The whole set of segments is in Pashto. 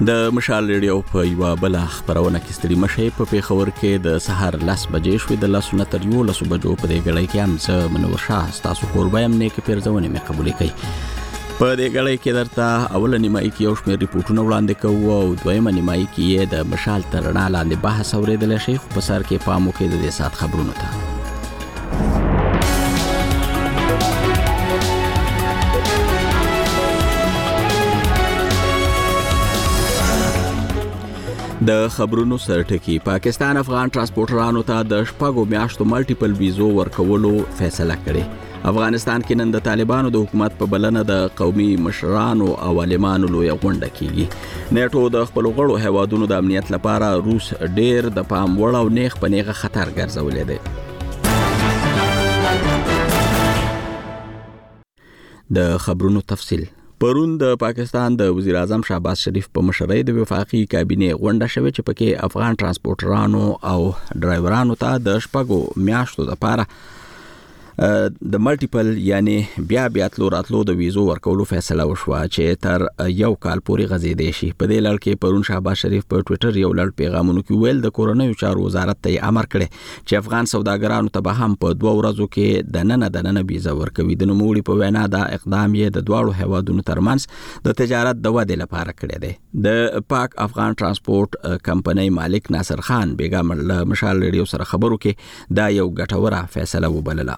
د مشال ریډیو په یو بل خبرونه کې ستړي مشه په پیښور کې د سحر 10 بجې شوې د 10:13 بجو په دې غړې کې هم څه منور شاه تاسو قربایم نه کې پیرځونه مې قبول کړي په دې غړې کې درته اول نیمایي کې یو شمېر ریپورتونه وړاندې کوو او دویمه نیمایي کې د مشال ترنا لاندې بحث اوریدل شي په سر کې پامو کې د دې سات خبرونه ته د خبرونو سرټکی پاکستان افغان ترانسپورټرانو ته د شپږو میاشتو مالټیپل ویزو ورکولو فیصله کړې افغانستان کې نن د طالبانو د حکومت په بلنه د قومي مشرانو او عالمانو لوی غونډه کیږي نیټو د خپل غړو هیوادونو د امنیت لپاره روس ډیر د پام وړ او نیغ په نیغه خطر ګرځولې دی د خبرونو تفصیل پرون د پاکستان د وزیر اعظم شهباز شریف په مشرۍ د وفاقي کابینه غونډه شوه چې پکې افغان ترانسپورټرانو او ډرایورانو ته د شپږو میاشتو لپاره د مالټیپل یعنی بیا تلو راتلو د ویزو ورکولو فیصله وشوه چې تر یو کال پورې غځېدې شي په دې لړ کې پرون شهباز شریف په ټوئیټر یو لړ پیغامونو کې ویل د کورونیو چارو وزارت ته امر کړی چې افغان سوداګرانو ته به هم په 2 ورځو کې د نن ویزا ورکوي د نوموړي په وینا دا اقدام یې د دواړو هیوادونو ترمنځ د تجارت د ودې لپاره کړی دی د پاک افغان ترانسپورټ کمپنۍ مالک ناصر خان بیګم مشال ریډیو سره خبرو کې دا یو ګټوره فیصله وبلله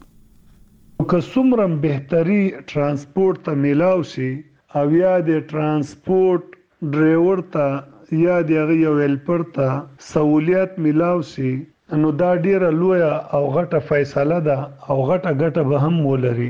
که څومره بهتري ترانسپورت ته میلاو شي او یا د ترانسپورت ډرایور ته یا د یو هیلپر ته سہولیت میلاو شي نو دا ډیره لوی او غټه فیصله ده او غټه به هم ولري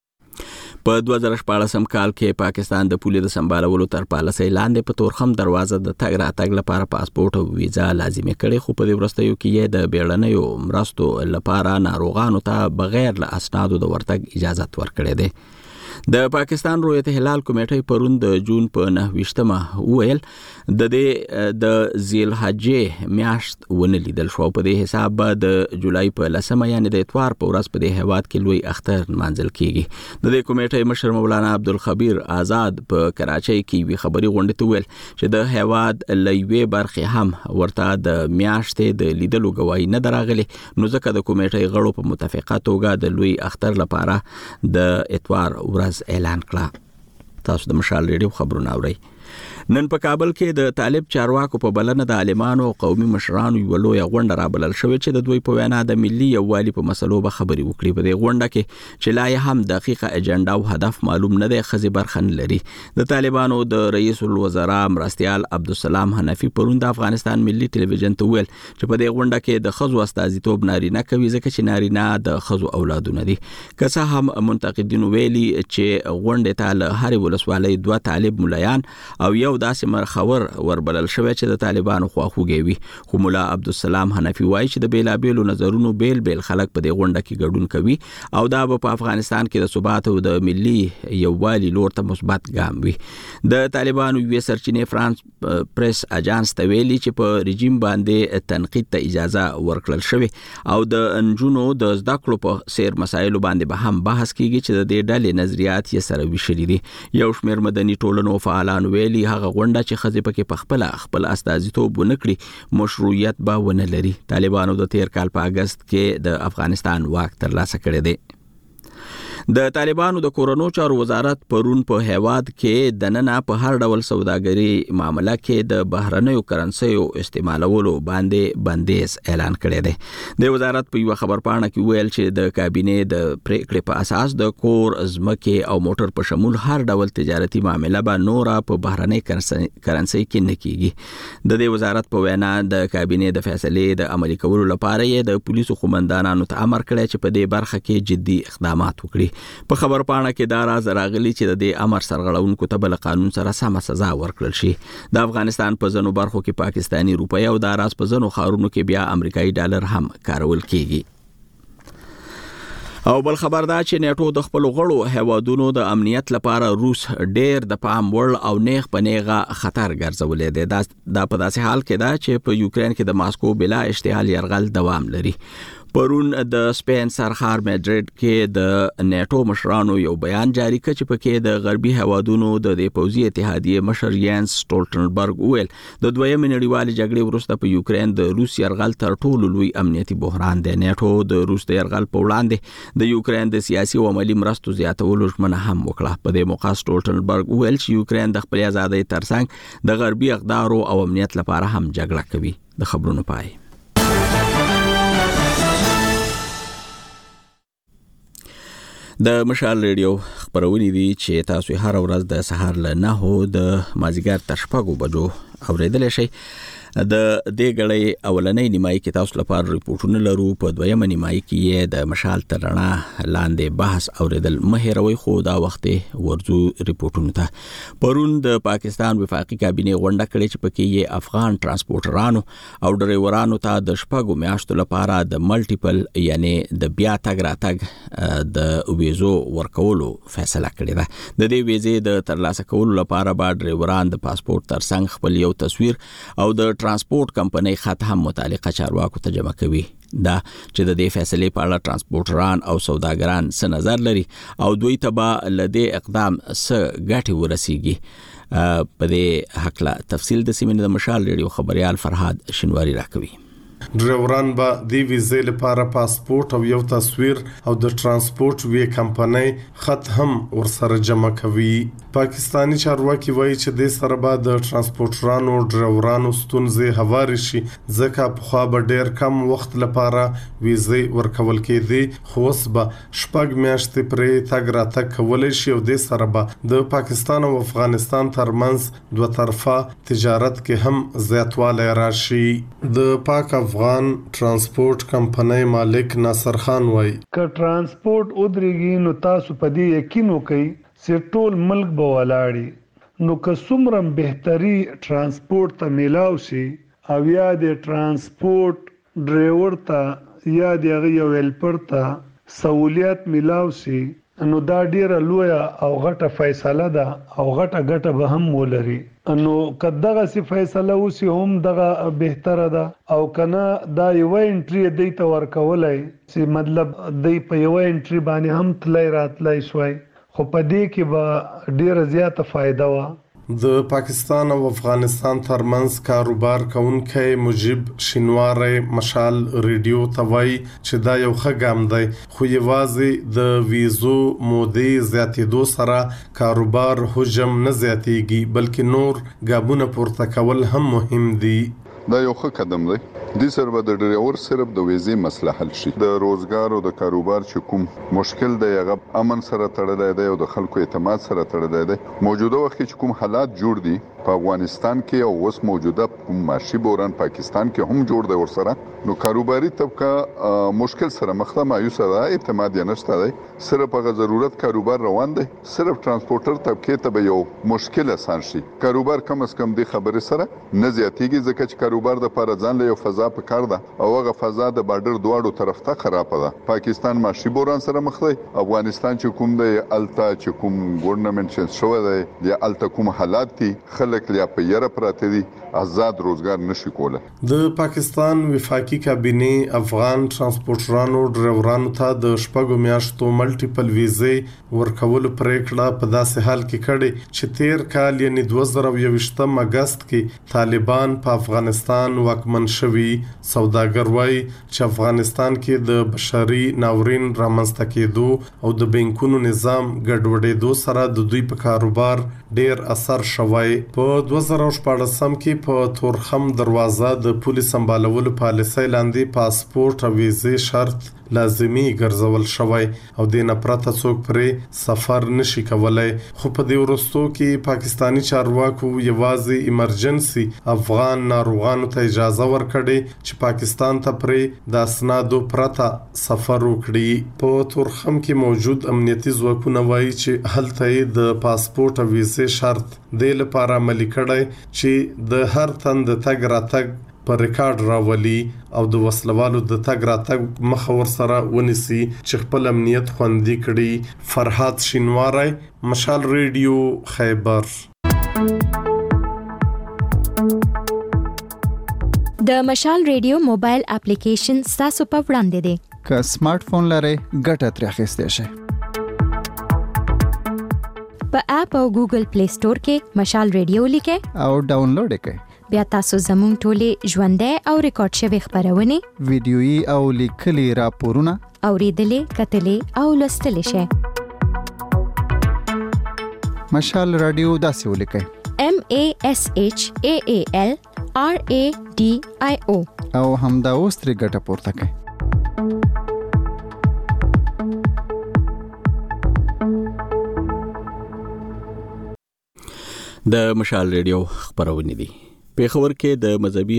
په 2014 کال کې پاکستان د پولې د سمبالولو تر پالیسۍ لاندې په تورخم دروازه د تګ راتګ لپاره پاسپورت او ویزا لازمي کړي خو په دې وروستیو کې یې د بیړنیو مرستو لپاره ناروغانو ته بغیر له اسنادو د ورتګ اجازه ورکړې ده د پاکستان رویت هلال کمیټې پرون د جون په 9 ویل د دې د ذیل حجې میاشت ونلیدل شو په دې حساب د جولای په 10 یعنی د اتوار په ورځ په دې هواد کې لوی اختر منځل کیږي د دې کمیټې مشر مولانا عبدالخبیر آزاد په کراچۍ کې وی خبري غونډه ته ویل چې د هواد لوی برخه هم ورته د میاشتې د لیدلو غواړي نه دراغلي نو ځکه د کمیټې غړو په متفقه توګه د لوی اختر لپاره د اتوار ورځ اعلان کړه تاسو د مشال ریډیو خبرونه اورئ نن په کابل کې د طالب چارواکو په بلنه د عالمانو او قومي مشرانو یو لوی غونډه رابلل شوې چې د دوی په وینا د ملي یووالي په مسلو به خبري وکړي په دې غونډه کې چې لا هم دقیقه اجنډا او هدف معلوم نه دی خزي برخن لري د طالبانو د رئیس الوزرا مرستيال عبدالسلام حنفي پرون د افغانستان ملي ټلویزیون ته ویل چې په دې غونډه کې د خزو استازیتوب نارینه کوي ځکه چې نارینه د خزو اولادونه دي که څه هم منتقدین ویلي چې غونډه ته له هر ولسوالۍ 2 طالب مليان او یو داسې مرخور وربلل شوی چې د طالبانو خواخوږي وي خو مولا عبدالسلام حنفي وایي چې د بیلابېلو نظرونو بیل خلک په دې غونډه کې ګډون کوي او دا په افغانستان کې د ثبات او د ملي یووالي لور ته مثبت ګام وي د طالبانو یو سرچینې فرانس پریس اجانس ته ویلي چې په رژیم باندې تنقید ته اجازه ورکړل شوی او د انجونو د زده کړو په سیر مسایلو باندې به هم بحث کیږي چې د دې ډلې نظریات یې سره وشلي دي یو شمېر مدني ټولنو فعالان ویلي هغه غونډه چې خزي پکې خپل استازیتوب ونکړي مشروعیت به ونه لري طالبانو د 13 کال په اگست کې د افغانستان واک ترلاسه کړی دی د طالبانو د کورونو چارو وزارت پرون په هواد کې د نن په هر ډول سوداګري معاملې کې د بهرنیو کرنسیو استعمالولو باندې بندیز اعلان کړی دی د وزارت په یو خبرپاڼه کې ویل چې د کابینه د پریکړې په اساس د کور ازمکه او موټر په شمول هر ډول تجارتي معاملې به نور په بهرنۍ کرنسي کې نه کیږي د دې وزارت په وینا د کابینه د فیصلې د عملي کولو لپاره یې د پولیسو قومندانانو ته امر کړی چې په دې برخه کې جدي اقدامات وکړي په خبرپاڼه کې دا راز راغلی چې د دې امر سرغړونکو ته بل قانون سره سم سزا ورکړل شي د افغانستان په ځینو برخو کې پاکستانی روپیا او د راز په ځینو خارونو کې بیا امریکایي ډالر هم کارول کیږي او بل خبر دا چې نیټو د خپل غړو هیوادونو د امنیت لپاره روس ډیر د پام وړ او نیغ په نیغه خطر ګرځولې ده دا په داسې حال کې ده چې په یوکرين کې د ماسکو بلا اشتعال يرغل دوام لري پرون د سپین سرخار مدرید کې د نیټو مشرانو یو بیان جاری کړ چې پکې د غربي هوادونو د پوځي اتحادیې مشر یانس سټولټنبرګ ویل د دویمې نړیوالې جګړې وروسته په یوکرين د روس یرغل تر ټولو لوی امنیتي بحران دی. نیټو د روس د یرغل په وړاندې د یوکرين د سیاسي او عملی مرستو زیاتولو ژمنه هم وکړه. په دې موقع سټولټنبرګ ویل چې یوکرين د خپل ازادۍ ترڅنګ د غربي اقدارو او امنیت لپاره هم جګړه کوي. د خبرونو پای. د مشال ریډیو خبرونه دي چې تاسو هر ورځ د سهار له 9 د مازیګر تر 6 بجو اوریدل شي. د دې غړې اولنۍ نیمایي کې تاسو لپاره ریپورتونه لرو. په دویمه نیمایي کې د مشال ترنا لاندې بحث اوریدل مهیروي خو دا وخت ورزو ریپورتونه ته. پرون د پاکستان وفاقي کابینه غونډه کړې چې پکې یې افغان ترانسپورټرانو او ډرایورانو ته د شپږو میاشتو لپاره د ملټیپل یعنی د بیا تګ راتګ د ویزو ورکولو فیصله کړې ده. د دې ویزې د ترلاسه کولو لپاره به ډرایوران د پاسپورت ترڅنګ خپل یو تصویر او د ترانسپورت کمپنۍ خط هم متعلقه چارواکو ته جمع کوي. دا چې د دې فیصلې په اړه ترانسپورټران او سوداګران څه نظر لري او دوی ته به لدې اقدام څه ګټه ورسیږي. په دې حق لا تفصیل د سیمې د مشال ریډیو خبريال فرهاد شنواری راکوي. ډرایوران به د ویزې لپاره پاسپورت او یو تصویر او د ترانسپورت وی کمپنۍ خط هم ورسره جمع کوي. پاکستانی چارواکي وایي چې د سره به د ترانسپورټرانو ډرایورانو ستونزې هواري شي ځکه په خوا به ډیر کم وخت لپاره ویزې ورکول کېدي. خو اوس به شپږ میاشتې پرې تګ راتګ کولای شي او د سره به د پاکستان او افغانستان ترمنځ دوه طرفه تجارت کې هم زیاتوالی راشي. د پاک افغان ترانسپورت کمپنۍ مالک ناصر خان وایي که ترانسپورت ودرېږي نو تاسو په دې یقین وکړئ چې ټول ملک به ولاړی. نو که څومره بهتري ترانسپورت ته میلاو شي او یا د ترانسپورت ډرایور ته یا د یو هیلپر ته سہولیت میلاو شي نو دا ډیره لوی او غټه فیصله ده او غټه ګټه به هم ولري. نو کداغه سی فیصله وسی هم دغه بهتره ده او کنه دا یو انټری دی ته ورکولای چې مطلب دی په یو انټری باندې هم تلای راتلای شوی خو په دې کې به ډیره زیاته فائدہ و. د پاکستان او افغانستان ترمنځ کاروبار کوونکی مجيب شینواری مشال ریډیو ته وایي چې دا یو ښه ګام دی خو یوازې د ویزو مودې زیاتېدو سره کاروبار حجم نه زیاتېږي بلکې نور ګامونه پورته کول هم مهم دي. دا یو ښه قدم دی. د سر به د ډرایور صرف د ویزې مسله حل شي. د روزګار او د کاروبار چې کوم مشکل دی هغه امن سره تړلی دی او د خلکو اعتماد سره تړلی دی. موجوده وخت کې چې کوم حالات جوړ دي په افغانستان کې او اوس موجوده کوم معاشي بحران پاکستان کې هم جوړ دی ورسره نو کاروباري طبقه مشکل سره مخ ته مایوس ده. اعتماد یې نشته دی. صرف هغه ضرورت کاروبار روان دی. صرف ترانسپورټر طبقه ته به یو مشکل آسان شي. کاروبار کم از کم د خبره سره نه زیاتېږي ځکه چې کاروبار د لپاره ځان له یو فضا په کار ده او هغه فضا د بارډر دواړو طرف ته خراب ده. پاکستان معاشي بحران سره مخ دی. افغانستان چې کوم دی التا چې کوم ګورنمنت چینج شوی دی یا التا کوم حالات دي خلک لیا په یره پراته دي آزاد روزګار نشي کوله. د پاکستان وفاقي کابینه افغان ترانسپورټرانو ډرایورانو ته د شپږو میاشتو ملټیپل ویزې ورکول پریکړه په داسې حال کې کړې چې تیر کال یعنی 2021 اگست کې طالبان په افغانستان واکمن شوي. سوداګر وایي چې افغانستان کې د بشري ناورین رامنځته کېدو او د بانکونو نظام ګډوډېدو سره د دوی په کاروبار ډیر اثر شوی. په 2014 کې په تورخم دروازه د پولیس سمبالولو پالیسۍ لاندې پاسپورت او ویزې شرط لازمي ګرځول شوی او د نه پرته څوک پرې سفر نشي کولای. خو په دې وروستو کې پاکستانی چارواکو یوازې ایمرجنسي افغان ناروغانو ته اجازه ورکړې چې پاکستان ته پرې د اسنادو پرته سفر وکړي. په تورخم کې موجود امنیتي ځواکونه وایي چې هلته د پاسپورت او ویزې شرط د لپاره عملي کړي چې د هر تن د تګ راتګ پر ریکارډ راولي او د وسلوالو د تګ راتګ مخه ورسره ونیسي چې خپل امنیت خوندي کړي. فرهاد شینواری مشال ریډیو خیبر. د مشال ریډیو موبایل اپلیکیشن تاسو په وړاندې دی. که سمارټ فون لرئ ګټه ترې اخیستئ شئ. په اپ او ګوګل پلی سٹور کې مشال ریډیو لیکئ او ډاونلوډ یې کړئ. بیا تاسو زموږ ټولې ژوندۍ او ریکارډ شوي خبرونه، ویډیويي او لیکلي راپورونه اوریدلې، کتلې او لوستلې شئ. مشال رادیو داسې ولیکئ: MASHAAL RADIO او همدا اوس ترې ګټه پورته کړئ. د مشال ریډیو خبرونه دي. پیښور کې د مذهبي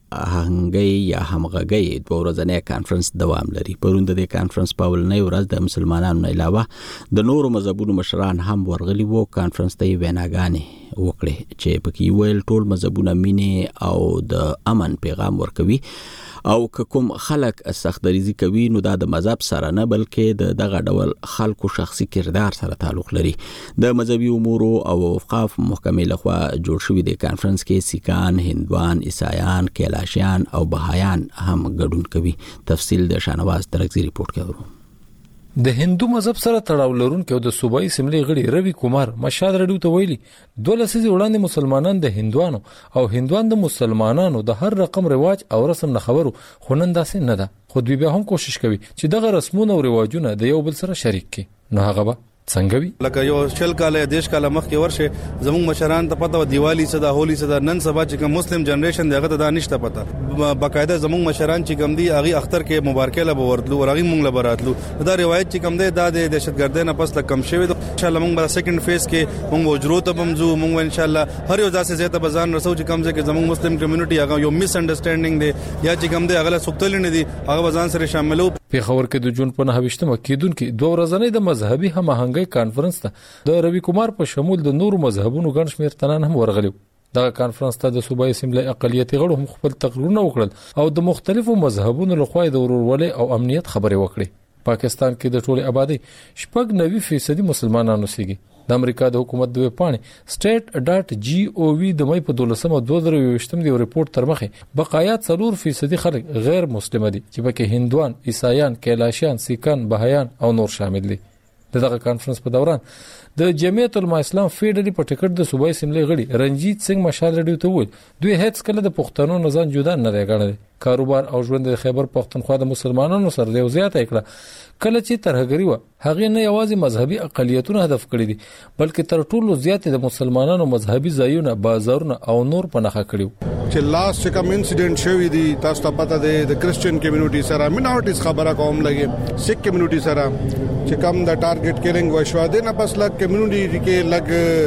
همغږي یا همغږي د ورځنۍ کانفرنس دوام لري. پرون د کانفرنس په ولنۍ ورځ د مسلمانانو علاوه د نورو مذهبونو مشران هم ورغلي وو. کانفرنس ته ویناګانې وکړي چې پکې ویل ټول مذهبونه مینه او د امن پیغام ورکوي او کوم خلک سختدریزي کوي نو دا د مذهب سره نه بلکې دغه ډول خلکو شخصي کردار سره تعلق لري. د مذهبي امور او اوقاف محکمې لخوا جوړ شوی د کانفرنس کې سیکان، هندوان، عیسایان، کیلاشیان او بهایان هم ګډون کوي. تفصیل د شانواز ترکزی ریپورت کوي. د هندو مذهب سره تړاو لرونکو د صوبایي سیملې غړي روي کومار مشال رډیو ته ویلي 12 لسیزې وړاندې مسلمانان د هندوانو او هندوان د مسلمانانو د هر رقم رواج او رسم نه خبرو خو نن داسې نه ده. خو دوی به هم کوشش کوي چې دغه رسمونه او رواجونه د یو بل سره شریک کړي. نو هغه به څنګه وي؟ لکه یو شل کاله دیش کاله مخکې ورشه زموږ مشران ته پته و دیوالی صدا هولي صدا نن سبا چې کوم مسلم جنریشن دغه ته دا نشته پته. باقاعده زموږ مشران چې کوم دي هغه اختر کې مبارکه له ورتلو او هغه مونږ له براتلو. دا روایت چې کوم دی دا د دهشتګردۍ نه پس کم شوی. ان شاء الله مونږ به سیکنډ فیز کې مونږ وجرو ته بمزو. مونږ ان شاء الله هر یو ځاسه زیاته بزان رسو چې کوم ځکه زموږ مسلم کمیونټي هغه یو میس انډرستانډینګ دی یا چې کوم دی هغه سوکتل نه دي هغه بزان سره شاملو. پیښور کې د جون په 9 کېدونکو دوه ورځې د مذهبي هماهنګي کانفرنس ته د روي کومار په شمول د نورو مذهبونو ګڼ شمېر تنان هم ورغلي. دغه کانفرنس ته د صوبایي سیملې اقلیتي غړو هم خپل تقریرونه وکړل او د مختلفو مذهبونو لخوا د ورورولۍ او امنیت خبرې وکړي. پاکستان کې د ټولې آبادی 90% مسلمانانو سیږي. د امریکا د حکومت د ویبپاڼې state.gov د مې په 12/2023 دی ریپورت تر مخه بقایا 4% خلک غیر مسلمان دي چې پکې هندوان، عیسایان، کیلاشیان، سیکان، بهایان او نور شامل دي. دغه کانفرنس په دوران د جمعیت العلماء اسلام فیډرالي په ټیکټ د صوبایي سیملې غړي رنجیت سنگ مشال رډیو ته وویل دوی هیڅ کله د پښتنو نزان جدا نه راغړل. کاروبار او ژوند د خیبر پښتونخوا د مسلمانانو سره یو زیاته کړه. کله چې ترهګری و هغه نه یوازې مذهبي اقلیتونه هدف کړی دي بلکې تر ټولو زیات د مسلمانانو مذهبي ځایونه، بازارونه او نور په نخښه کړیو. چې لاست کوم انسیډنټ شوی دی تاسو ته پته ده د کرسچن کمیونټي سره مینورټیز خبره کوم لګي سیک کمیونټي سره چې کوم د ټارګټ کیلینګ وشو ده نه پس لګ کمیونټي کې لګ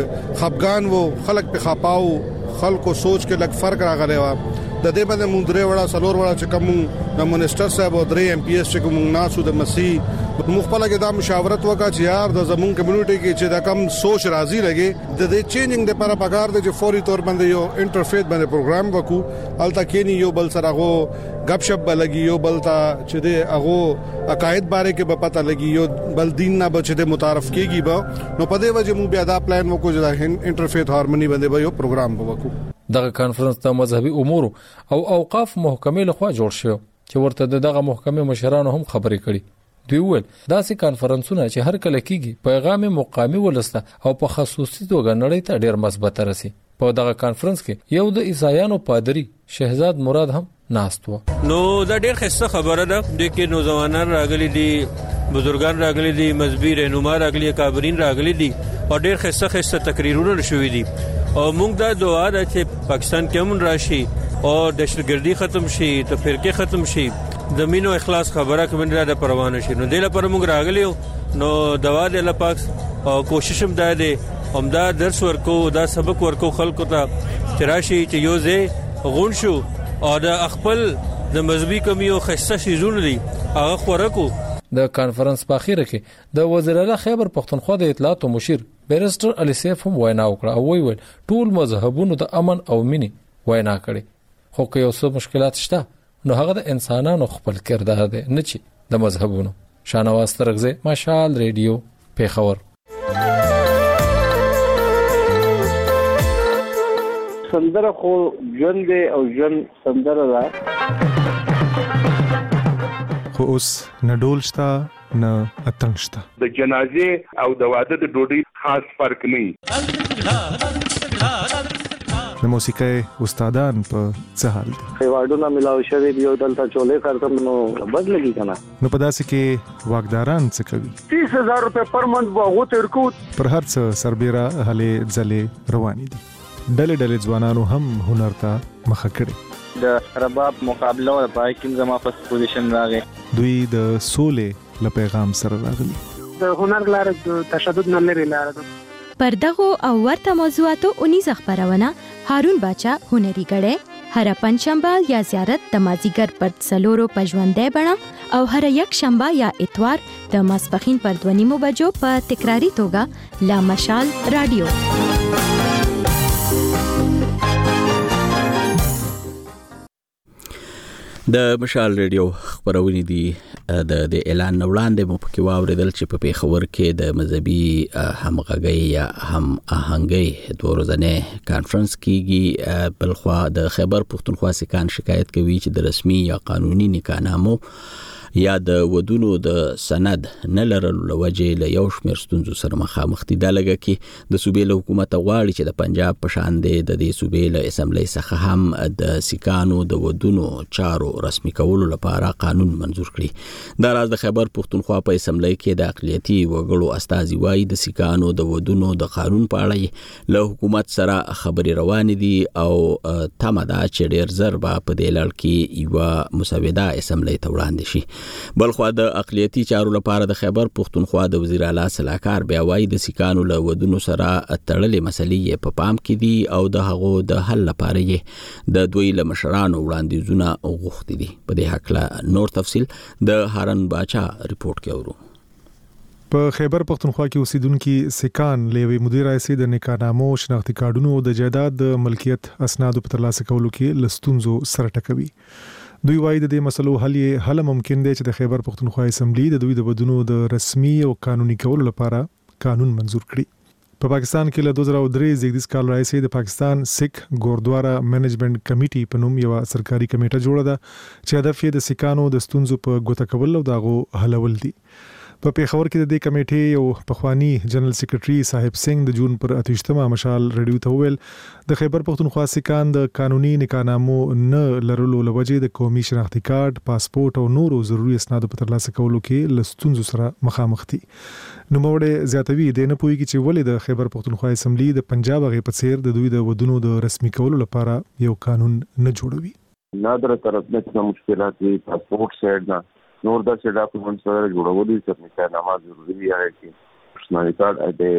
خفغان وو خلک په خپاو خلکو سوچ کې لګ فرق راغلی و. د دې باندې مونږ درې وړا سلور وړا چې کوم د منسٹر صاحب او درې ایم پی ایس چې کوم ناسو د مسیح مخبل کې دا مشاورت وکړه چې یار د زمون کمیونټي کې چې دا کم سوچ راضي لګي د دې چینجینګ لپاره پکار د چې فوري تور باندې یو انټرفیث باندې پروګرام وکړو. الته کې یو بل سره غو غب شپ بلګي یو بل تا چې د هغه عقاید باره کې به پته لګي یو بل دین نه بچ د متعارف کېږي به نو په دې وجه مو بیا دا پلان وکړو چې انټرفیث هارمونی باندې به یو پروګرام وکړو. دغه کانفرنس د مذهبي امور او اوقاف محکمې لخوا جوړ شو چې ورته دغه محکمې مشرانو هم خبرې کړي. دوی وویل داسې کانفرنسونه چې هر کله کیږي پیغام مقامي ولسته او په خصوصي توګه نړۍ ته ډیر مثبت راسي. په دغه کانفرنس کې یو د عیسایانو پادری شهزاد مراد هم ناست و. نو دا ډیر ښه خبره ده د کې نوجوانان راغلي دي، بزرګان راغلي دي، مذهبي رهنما راغلي، کابرین راغلي دي او ډیر ښه تقریرونه شوي دي. او موږ دا دعا ده چې پاکستان کې امن راشي او دهشتګردي ختم شي، تفرقه ختم شي، د مینو اخلاص خبره کوم نه ده پروانه شي. نو دله پر موږ راغلیو نو دعا ده الله پاک او کوشش هم ده همدا درس ورکو دا سبق ورکو خلکو ته چې راشي چې یو ځای غون شو او د خپل د مذهبي کمیو خصه شیزونه دي هغه خورکو. د کانفرنس په اخیره کې د وزیر اعلی خیبر پښتونخوا د اطلاعات او مشیر بیرسټر علي سیف هم وینا وکړه او ویل ټول مذهبونو د امن او مینې وینا کړي. خو که یو څه مشکلات شته نو هغه د انسانانو خپل کردار دی نه چې د مذهبونو. شانواز ترغزه مشال ریډیو پیښور. سندره خو ژوند دی او ژوند سندره ده. خو اوس نه ډول شته نه اتڼ شته. د جنازې او د واده د ډوډۍ خاص فرق نه وي. د موسیقۍ استادان په څه حال دي؟ ایوارډونه ملاوي شوي دي او دلته چولې کارتم نو بد لګي کنه. نو په داسې کې واګداران څه کوي؟ 30000 روپے پر منث واغو تر کو پر هر څه سربېره هلې ځلې روانې دي. ډلې ځوانانو هم هنر ته مخه کړي. د رباب مقابله او پای کې زما په پوزیشن راغی. دوی د سولې له پیغام سره راغلي. د هنر لار د تشدد نه لري لار ده. پر دغه او ورته موضوعاتو 19 خبرونه هارون باچا هنري غړې هر پنځشنبه یا زیارت د مازیګر پر څلورو پژوندې بڼه او هر یک شنبه یا اتوار د ماسپخین پر 2:30 بجو په تکراری توګه لا مشال رادیو. د مشال ریډیو خبرونه دي د اعلان وړاندې مو پکې واوریدل چې په پیښور کې د مذهبي همغږي یا هم آهنګي د ورځنې کانفرنس کېږي. بلخوا د خیبر پښتونخوا سکان شکایت کوي چې د رسمي یا قانوني نکاحنامو یا د ودونو د سند نه لرلو لوجه له یو شمېر ستونزو سره مخامخ دي. دا لګه کې د صوبې له حکومت غواړي چې د پنجاب په شان د دې صوبې له اسمبلی څخه هم د سکانو د ودونو چارو رسمي کولو لپاره قانون منظور کړي. دا راز د خیبر پښتونخوا په اسمبلی کې د اقلیتي وګړو استازي وایي د سکانو د ودونو د قانون په اړه له حکومت سره خبرې روانې دي او تمه ده چې ډېر زر به په دې لړ کې یو مسوده اسمبلی ته وړاندې شي. بلخوا د اقلیتي چارو لپاره د خیبر پښتونخوا د وزیر اعلی صلاحکار بیا وایي د سکانو له ودونو سره تړلې مسلې په پام کې دي او د هغو د حل لپاره یې د دوی له مشرانو وړاندیزونه غوښتي دي. په دې حق نور تفصیل د هارون باچا ریپورت کې اورو. په خیبر پښتونخوا کې اوسیدونکو سکان لوي مدیر رئیس د نکاحنامو شناختی کارډونو د جایداد د ملکیت اسنادو په ترلاسه کولو کې لستونزو سره ټکوي. دوی وایي د دې مسلو حل ممکن دی چې د خیبر پښتونخوا اسمبلی د دوی د ودونو د رسمي او قانوني کولو لپاره قانون منظور کړي. په پاکستان کې له 2003 زیږدیز کال راځي د پاکستان سکھ ګوردوارا مینجمنت کمیټي په نوم یو سرکاري کمیټه جوړه ده چې هدف یې د سکانو د ستونزو په ګوته کول او دغه حلول دي. په پیښور کې د دې کمیټې یو پخوانی جنرال سیکریټري صاحب سنگ د جون پر 28 مشال ریډیو ته ویل د خیبر پښتونخوا سکان د قانوني نکاحنامو نه لرلو لوجه د قومي شناختی کارت، پاسپورت او نورو ضروري اسنادو په ترلاسه کولو کې لستونزو سره مخامخ دي. نو موږ زیاتوي د نه پوي چې ولې د خیبر پښتونخوا اسمبلی د پنجاب غي په څیر د دوی د ودونو د رسمي کولو لپاره یو قانون نه جوړوي. نادر طرف نه څه مشکلات دي، پاسپورت سیټ نه نور د څه ډاکومنټ سره جوړولي چې نکاحنامه ضروري دی چې شناختی کارت د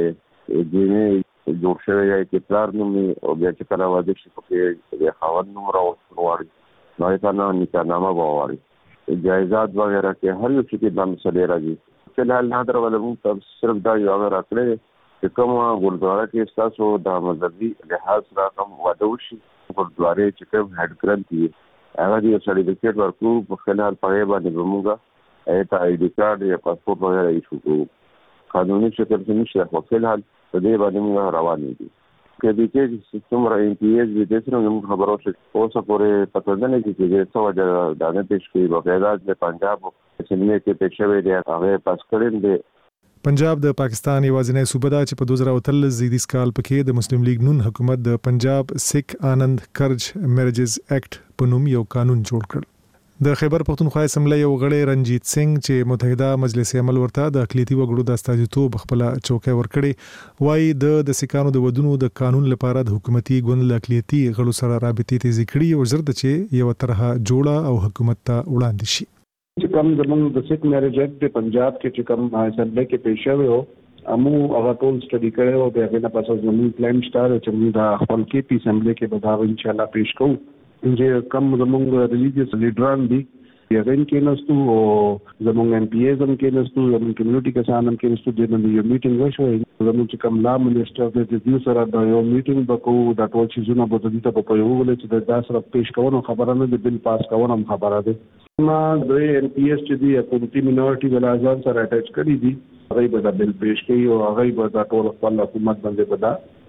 دې جوړ شوی یا چې پلار نوم او بیا چې کله واده شي په د خاوند نوم راوړي نو یې نکاحنامه وواړي جایزات وغیرہ کې هر یو څه کې د مسلې راځي. فلحال نادر ولوم صرف دا یو هغه راکړي چې کوم ګوردوارا کې تاسو د مذهبي لحاظ را کوم واده وشي ګوردوارې چې کوم هډ ګرانتي هغه یو سرټیفیکټ ورکو په فلحال په باندې وموږه ایت آی ډی کارت یا پاسپورت وغیرہ ایشو کو قانوني شکل کې نشي خو فلحال په دې باندې موږ روان دي. کې د کې سیستم را ان پی ایس د دې سره موږ خبرو شو اوسه پورې پته نه کیږي چې څه وجه دا نه پېښ کوي باقاعده د پنجاب اسمبلی کې پېښ شوی دی هغه پاس کړی دی. پنجاب د پاکستان یوازینی صوبه ده چې په 2013 زیږدیز کال پکې د مسلم لیگ نون حکومت د پنجاب سکھ آنند کرج میرجز ایکټ په نوم یو قانون جوړ کړ. د خیبر پښتونخوا اسمبلی یو غړی رنجیت سنگ چې متحده مجلس عمل ورته د اقلیتي وګړو د استازیتوب خپل چوکۍ ورکړي وایي د سکانو د ودونو د قانون لپاره د حکومتي ګوند له اقلیتي غړو سره رابطې تیزې کړي او زرد چې یو طرحه جوړه او حکومت ته وړاندې شي. چې کوم زمونږ د سکھ میرج ایکټ د پنجاب کې چې کوم اسمبلی کې پیښ شوی او امو هغه ټول سټډي کړو او بیا نه پاسه زموږ پلان شته چې موږ د خپل کې پی اسمبلی کې به دا ان شاء الله پیښ کوو. چې کوم زموږ ریلیجیس لیډران دي هغه کې نستو او زموږ ایم پی ایز هم کې نستو زموږ کمیونټي کسان هم کې نستو د یو میټینګ وشو زموږ چې کوم لا منیسټر د دې سره د یو میټینګ وکړو د ټول شیزونه په دې ته په یو ولې چې د سره پیښ کوو خبره نه د بل پاس کوو خبره ده. ما د ایم پی ایس چې دی کمیونټي مینورټي ولازم سره اٹیچ کړی دي هغه به د بل پیښ کوي او هغه به د ټول خپل حکومت باندې بدا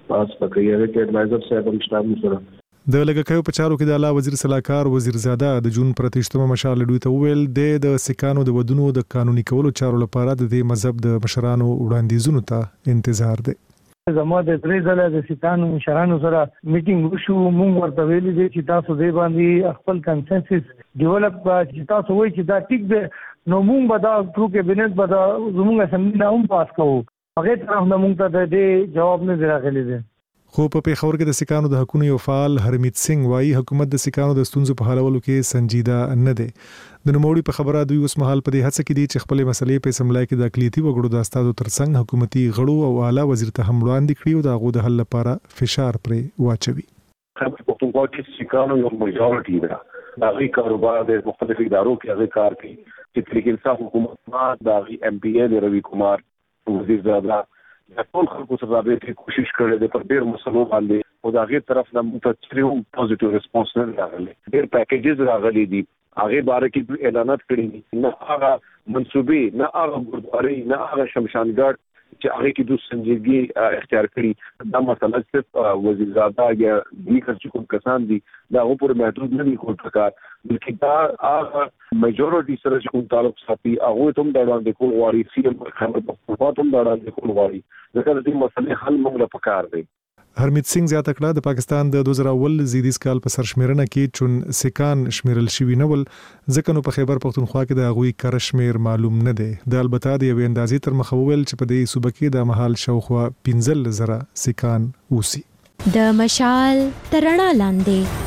پاس پکې کې ایڈوایزر صاحب هم شته سره د لګکیو په چارو کې د اعلی وزیر صلاحکار وزیر زاده د جون پرتیشتمه مشال دوی ته ویل د سکانو د ودونو د قانوني کولو چارو لپاره د مذهب د مشرانو وړاندیزونو ته انتظار دی. زموږ د درې ځله د سکانو مشرانو سره میټینګ وشو، موږ ورته ویلي دي چې تاسو دې باندې خپل کنسنسس ډیولپ چې تاسو وایي چې دا ټیک دی نو موږ به دا ټرو کابینټ به دا زموږ اسمبلی نه هم پاس کوو. هغه طرف نه موږ ته د جواب نه راغلی دی. خو په پیښور کې د سکانو د حقوقو یو فعال هرمیت سنگ وایي حکومت د سکانو د ستونزو په حلولو کې سنجیده نه دی. د نوموړي په خبره دوی اوس مهال په دې هڅه کې دي چې خپل مسلې په اسمبلی کې د اقلیتي وګړو د استادو ترڅنګ حکومتي غړو او اعلی وزیر ته هم وړاندې کړي او د هغو د حل لپاره فشار پرې واچوي. خبر پښتونخوا کې سکانو یو میجورټي ده، هغه کاروبار د مختلفو ادارو کې هغه کار کوي چې تحریک انصاف حکومت ما د ایم پی ای روی کمار وزیر زاده د ټول خلکو سره د کوشش کړې ده پر ډیر مسلو باندې او د هغه طرف نه متچریو پوزټیو ریسپانس نه راغلی. ډیر پیکیجز راغلي دي، هغه باره کې اعلانات کړي دي، نه هغه منسوبي نه هغه ګردواري نه هغه شمشانګړ چې هغه کې د سنجیدګي اختیار کړي. دا مسله صرف وزیر زاده یا د کوم کسان دي دا هو پر محدود نه دي کول پکار، بلکې دا هغه میجورټي سره چې کوم تعلق ساتي هغه ته هم دا وړاندې کول غواړي، سیمه خبر پښتونخوا ته هم دا وړاندې کول غواړي. ځکه د دې مسلې حل موږ له پکار دی. هرمیت سنگ زیاته کړه د پاکستان د 2000 زیدیز کال په سرشمیرنه کې چون سکان شمیرل شوی نه ول، ځکه نو په خیبر پښتونخوا کې د هغوی کار شمیر معلوم نه دی. د البته د یوې اندازې تر مخه ویل چې په دې صوبه کې د محل شاوخوا 15,000 سکان اوسي. د مشال ترنا لاندې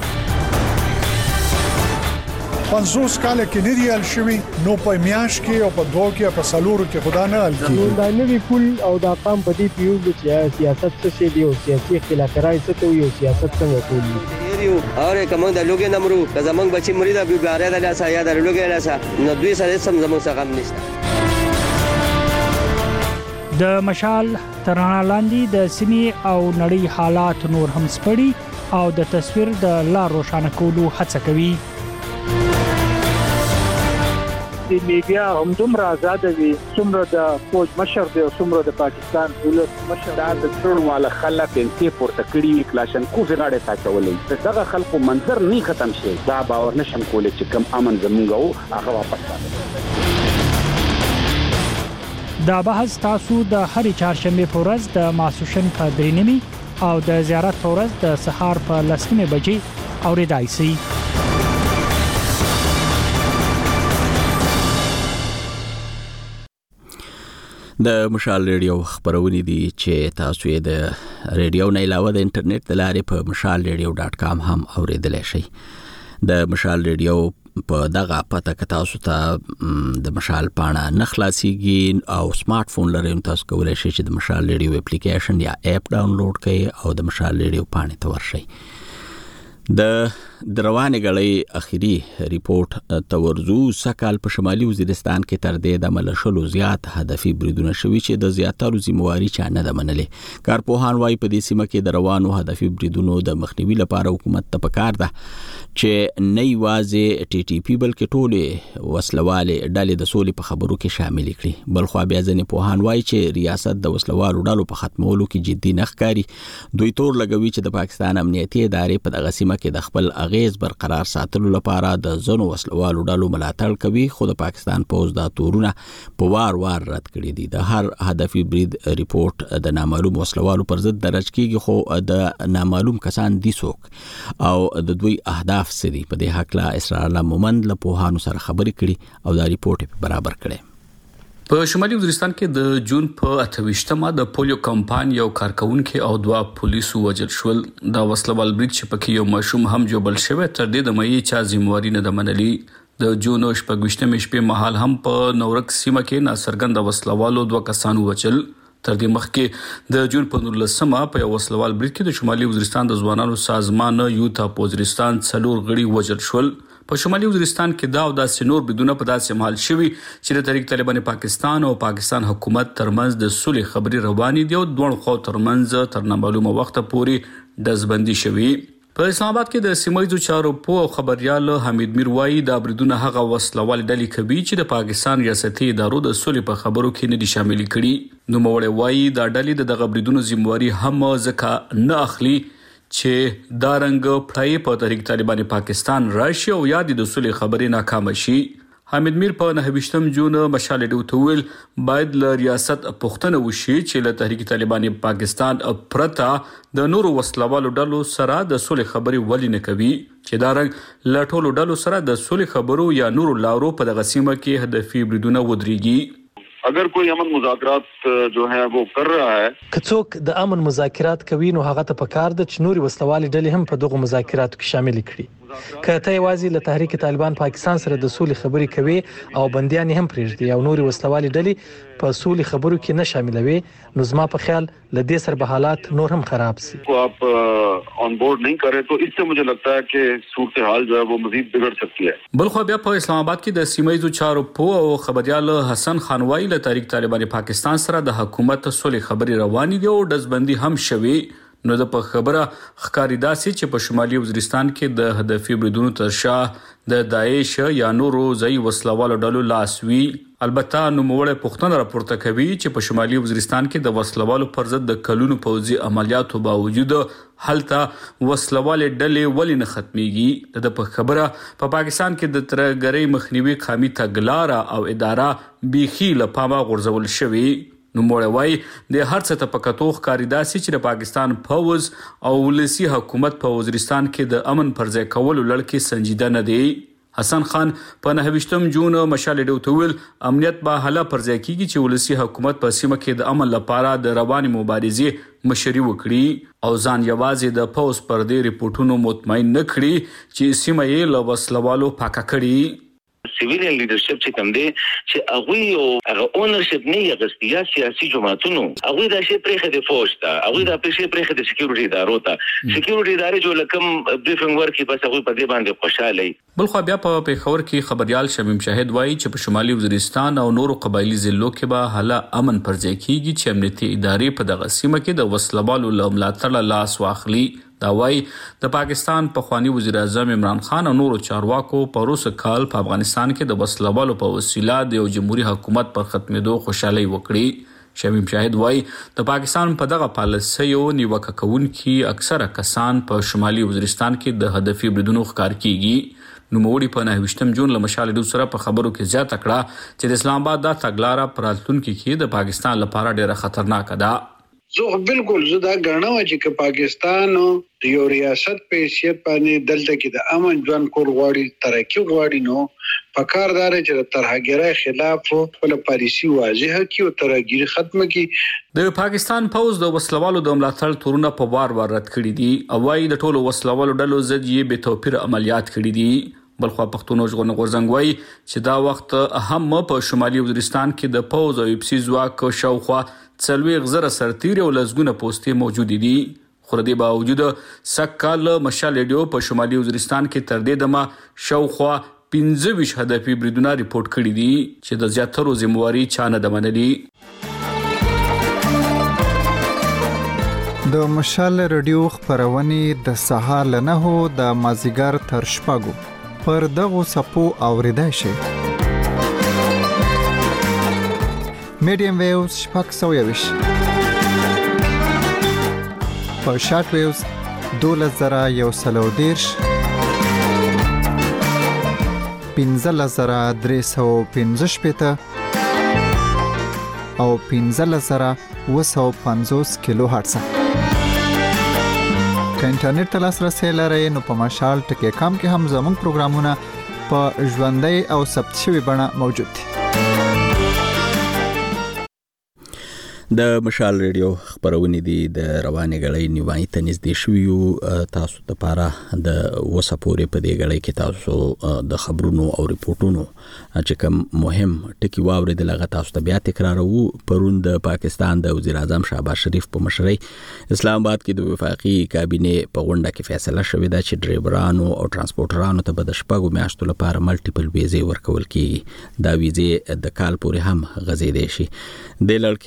50 کال کې نه دی ال شوی نو په میاش کې او په دوه کې په سالورو کې خدا نه ال کیږي. دا نوی پول او دا قام په دې پیوز چې سیاست څه دی او سیاسي اختلافات څه کوي او سیاست څنګه کوي یو اور کوم د لوګي نمرو که زمنګ بچي مرید ابي باره د لاسه یا د لوګي لاسه نو دوی سره سم زموږ څخه هم نشته. د مشال ترنا لاندې د سیمې او نړۍ حالات نور هم سپړي او د تصویر د لار روښانه کولو هڅه کوي. د میډیا هم دومره آزاد وي څومره د فوج مشر دی او څومره د پاکستان دولت مشر. دا د ټول والا خلک انتي پورته کړي کلاشن کوفي غاړه تاچولې دغه خلکو منظر نه ختم شي. دا باور نشم کولای چې کم امن زمونږ او هغه واپس راځي. دا بحث تاسو د هرې چهارشنبه په ورځ د ماسوشن په 3:30 او د زیارت په ورځ د سهار په 10:00 بجې اوریدای شئ. د مشال ریډیو خبرونه دي چې تاسو یې د ریډیو نه علاوه د انټرنیټ د لارې په mashalradio.com هم اوریدلای شئ. د مشال ریډیو په دغه پته کې تاسو ته د مشال پاڼه نه خلاصيږي او سمارټ فون لرئ تاسو کولای شئ چې د مشال ریډیو اپلیکیشن یا اپ ډاونلوډ کړئ او د مشال ریډیو پاڼې ته ورشئ. د روانې غړې اخیری ریپورت تورزو سکهال په شمالي وزیرستان کې تر دې د ملشلو زیات هدفي بریدونه شوي چې د زیاترو ذمہواری چا نه ده منلې. کارپوهان وايي په دې سیمه کې د روانو هدفي بریدونو د مخنیوي لپاره حکومت ته پکار ده چې نه یوازې ټي ټي پی بلکې ټولې وسلواله ډلې د سولې په خبرو کې شامل کړي. بل خو بیا ځنې پوهان وايي چې ریاست د وسلوالو ډلو په ختمولو کې جدي نه ښکاري. دوی تور لګوي چې د پاکستان امنیتي ادارې په دغه سیمه کې د خپل اغیز برقرار ساتلو لپاره د زنو وسلوالو ډلو ملاتړ کوي، خو د پاکستان پوز دا تورونه په وار رد کړي دي. د هر هدفي برید ریپورت د نامعلوم وسلوالو پر ضد درج کیږي، خو د نامعلوم کسان دي څوک او د دوی اهداف څه دي. په دې حق لا اسرار الله مومند له پوهانو سره خبرې کړي او دا ریپورت په برابر کړي. په شمالي وزیرستان کې د جون په 28مه د پولیو کمپاین یو کارکونکو او 2 پولیسو وژل شول. دا وسلوال برید چې پکې یو ماشوم هم جوړل شوی تر دې د مې چا ذمہواری نه د منلي. د جون 28مه شپې مهال هم په نورک سیمه کې ناڅرګند وسلوالو 2 کسانو وژل. تر دې مخکې د جون په 19مه په یو وسلوال برید کې د شمالي وزیرستان د ځوانانو سازمان یوتا وزیرستان څلور غړي وژل شول. په شمالي وزیرستان کې دا او داسې نور بدونه په داسې مهال شوي چې د تحریک طالبان پاکستان او پاکستان حکومت ترمنځ د صلح خبري روانې دي او دوه خو ترمنځ تر نامعلومه وخت پورې دزبندي شوي. په اسلام آباد کې د سیمایي چارو په خبريال حمید میر وایي دا بریدونه هغه وسلوال ډلې کوي چې د پاکستان ریاستي ادارو د سولې په خبرو کې نه دي شامل کړي. نو موړی وایي دا ډلې د دغه بریدونو ذمہواری هم ځکه نه اخلي چې دا رنګ پړای په تحریک طالبان پاکستان راشي او یا د سولې خبرې ناکام شي. حمید میر په 29 جون مشال ډوتویل باید له ریاست پښتنه وشي چې له تحریک طالبان پاکستان پرتا د نورو وسلوالو ډلو سره د سولې خبرې ولې نه کوي چې دا رنګ له ټولو ډلو سره د سولې خبرو یا نورو لارو په دغه سیمه کې هدفي بریدونه ودرېږي. अगर कोई अमन मुज़ाकरात जो है वो कर रहा है کڅوک د امن مذاکرات کوي نو هغه ته پکار د چنوري وسلوالي ډلې هم په دغه مذاکراتو کې شامل کړي. کته یوازې له تحریک طالبان پاکستان سره د سولې خبرې کوي او بنديان هم پرېږدي او نوري وسلوالي ډلې په سولې خبرو کې نه شاملوي نو زما په خیال ل دې سره به حالات نور هم خراب سي. को आप ऑन बोर्ड नहीं करे तो इससे मुझे लगता है कि सूरत हाल जो है वो मजीद बिगड़ सकती है. بلخو بیا په اسلام آباد کې د سیمایي چارو په او خبريال حسن خان وایي له تحریک طالبان پاکستان سره د حکومت سولې خبرې روانې دي او دزبندي هم شوي. نو د په خبره خکاریدا سي چې په شمالي وزیرستان کې د هدفي بریدونو ترشا د داعش یا نورو ځای وسلوالو ډلو لاسوي. البته نو موړې پښتنه راپورته کوي چې په شمالي وزیرستان کې د وسلوالو پر ضد د کلونو پوځي عملیاتو باوجود هلته وسلوالې ډلې ولې نه ختميږي. د په خبره په پاکستان کې د ترګری مخنیوي قامي تګلارا او اداره بيخي لپاره غورځول شوی. نو موړی وای د هر څه ته پکاتو ښکاریدا سي چې د پاکستان فوج او ولسی حکومت په وزیرستان کې د امن پر ځای کولو لړ سنجیده نه دی. حسن خان په 29 جون مشال ډوتویل امنیت به حاله پر ځای کیږي چې ولسی حکومت په سیمه کې د امن لپاره د رواني مبارزې مشري وکړي او ځان یوازې د فوج پر دې ریپورتونو مطمئن نه کړي چې سیمه یې له وسلوالو پاکه کړي. سیویلین لیډرشپ چې کوم دی چې هغه او هغه اونرشپ نه یغستی یا سیاسي جماعتونو هغه د شي پرېخه د فوج ته هغه د پرېخه د سکیورټي ادارو ته سکیورټي ادارې جو لکم بریفینګ ورکي بس هغه په دې باندې خوشاله. بلخو بیا په پیښور کې خبريال شمیم شاهد وایي چې په شمالي وزیرستان او نورو قبایلی ضلعو کې به حالا امن پر ځای کیږي چې امنیتي ادارې په دغه سیمه کې د وسلوالو لملاتړ لاس واخلي. دا وایي د پاکستان پخوانی وزیر اعظم عمران خان او نورو چارواکو په روس کال په افغانستان کې د وسلوالو په وسیله د جمهوریت حکومت پر ختمېدو خوشالي وکړي. شمیم شاهد وایي د پاکستان په دغه پالیسیو نیوکه کوونکي اکثره کسان په شمالي وزیرستان کې د هدفي بریدونو ښکار کیږي. نو موړي په 29 جون له مشال ډو سره په خبرو کې زیاته کړه چې د اسلام آباد د تګلارا پرالتون کې د پاکستان لپاره ډېره خطرناک ده. زه بالکل زه دا ګڼم چې پاکستان د یو ریاست په حیثیت باندې دلته کې د امن ژوند کول غواړي ترقی غواړي نو پکاردار چې د ترهګرۍ خلاف خپل پالیسي واضحه کړي او ترهګری ختم کړي. د پاکستان فوج د وسلوالو د ملاتړ تورونه په وار رد کړي دي او وايي د ټولو وسلوالو ډلو ضد یې به توپیر عملیات کړي دي. بلخو پښتون ژغورنې غورځنګ وایي چې دا وخت هم په شمالي وزیرستان کې د فوج او اپسي ځواک شاوخوا 40,000 سرتیري او لزګونه پوسټې موجود دي. خو د باوجود سکهال مشال ډیو په شمالي وزیرستان کې تر دې دمه شاوخوا 15 هدفي بریدونه ریپورت کړي دي چې د زیاترو ذمہواری چانه د منلي. د مشال رادیو خبرونه د سهار له 9 د مازیګر تر شپږو پر دغه سپو اوریدای شي. میډیم ویوز شپږ سویوش په شارټ ویوز 2113 15315 او 15750 کیلو هرتز. که انټرنیټ ته لاسرسي لرئ نو په مشال ټکی کام کې هم زموږ پروګرامونه په ژوندۍ او ثبت شوی بڼه موجود دي. د مشال ریډیو خبرونه دي د روانې غړې نیوای ته نږدې شویو تاسو ته لپاره د وسپورې په دې غړې کې تاسو د خبرونو او ریپورتونو چې کوم مهم ټکی واوریدل هغه تاسو ته بیا تکرارو. پرون د پاکستان د وزیر اعظم شهباز شریف په مشرۍ اسلام آباد کې د وفاقي کابینه په غونډه کې فیصله شوې ده چې ډرایورانو او ترانسپورټرانو ته به د شپږو میاشتو لپاره ملټیپل ویزې ورکول کیږي. دا ویزې د کال پورې هم غځېدې شي. د لړ کې پرون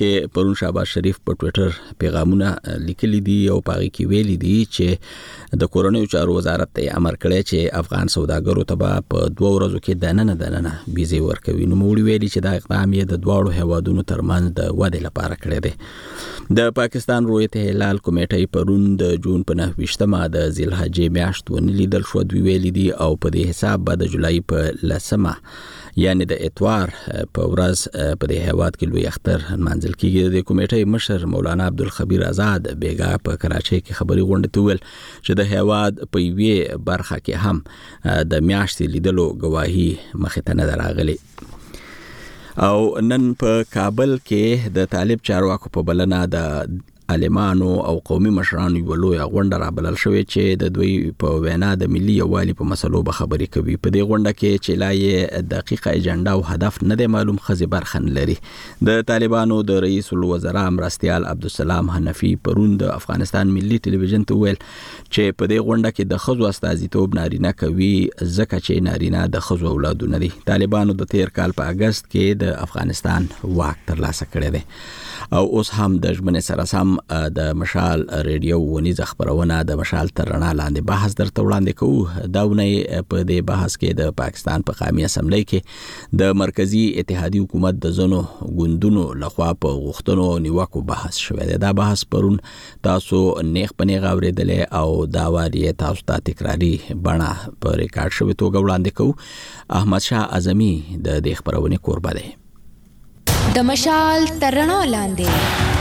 پرون شهباز شریف په ټوئیټر پیغامونه لیکلي دي او پاغي کې ویلي دي چې د کورنیو چارو وزارت ته امر کړی چې افغان سوداګرو ته په 2 ورځو کې دننه ویزې ورکوي. نو موږ ویلي چې دا اقدام یې د دواړو هیوادونو ترمنځ د ودې لپاره کړی دی. د پاکستان رویت هلال کمیټې پرون د جون په 9 د ذوالحجې میاشت ونلیدل شو. دوی ویلي دي او په دې حساب به د جولای په 10 یعنی د اتوار په ورځ په دې هیواد کې لوی اختر منځل کېږي. د کمیټې مشر مولانا عبدالخبیر آزاد بیګا په کراچۍ کې خبري غونډه ته ویل چې د هیواد په یوې برخه کې هم د میاشتې لیدلو گواهی مخې ته نه راغلي. او نن په کابل کې د طالب چارواکو په بلنه د عالمانو او قومي مشرانو یو لوی غونډه رابلل شوې چې د دوی په وینا د ملي یووالي په مسلو به خبرې کوي. په دې غونډه کې چې لای دقیقه اجنډا او هدف نه دی معلوم خزي برخه لري. د طالبانو د رئیس الوزرا مرستيال عبدالسلام حنفي پرون د افغانستان ملي ټلویزیون ته ویل چې په دې غونډه کې د خزو استازیتوب نارینه کوي ځکه چې نارینه د خزو اولادونه دي. طالبانو د 13 کال په اگست کې د افغانستان واک ترلاسه کړی دی. او اوس هم د ژمنې سره سم د مشال ریډیو ونیزه خبرونه د مشال تر رڼا لاندې بحث درته وړاندې کوو. دا ونې په دې بحث کې د پاکستان په قومي اسمبلی کې د مرکزی اتحادیه حکومت د زونو ګوندونو لخوا په غوښتنو نیوکو بحث شوی دی. دا بحث پرون تاسو نیغ پنیغ اوریدلې او دا واری تاسو ته تکراری بڼه په ریکارډ شوی توګه وړاندې کوو. احمد شاه اعظمي د دې خبرونه قربا دی. د مشال تر رڼا لاندې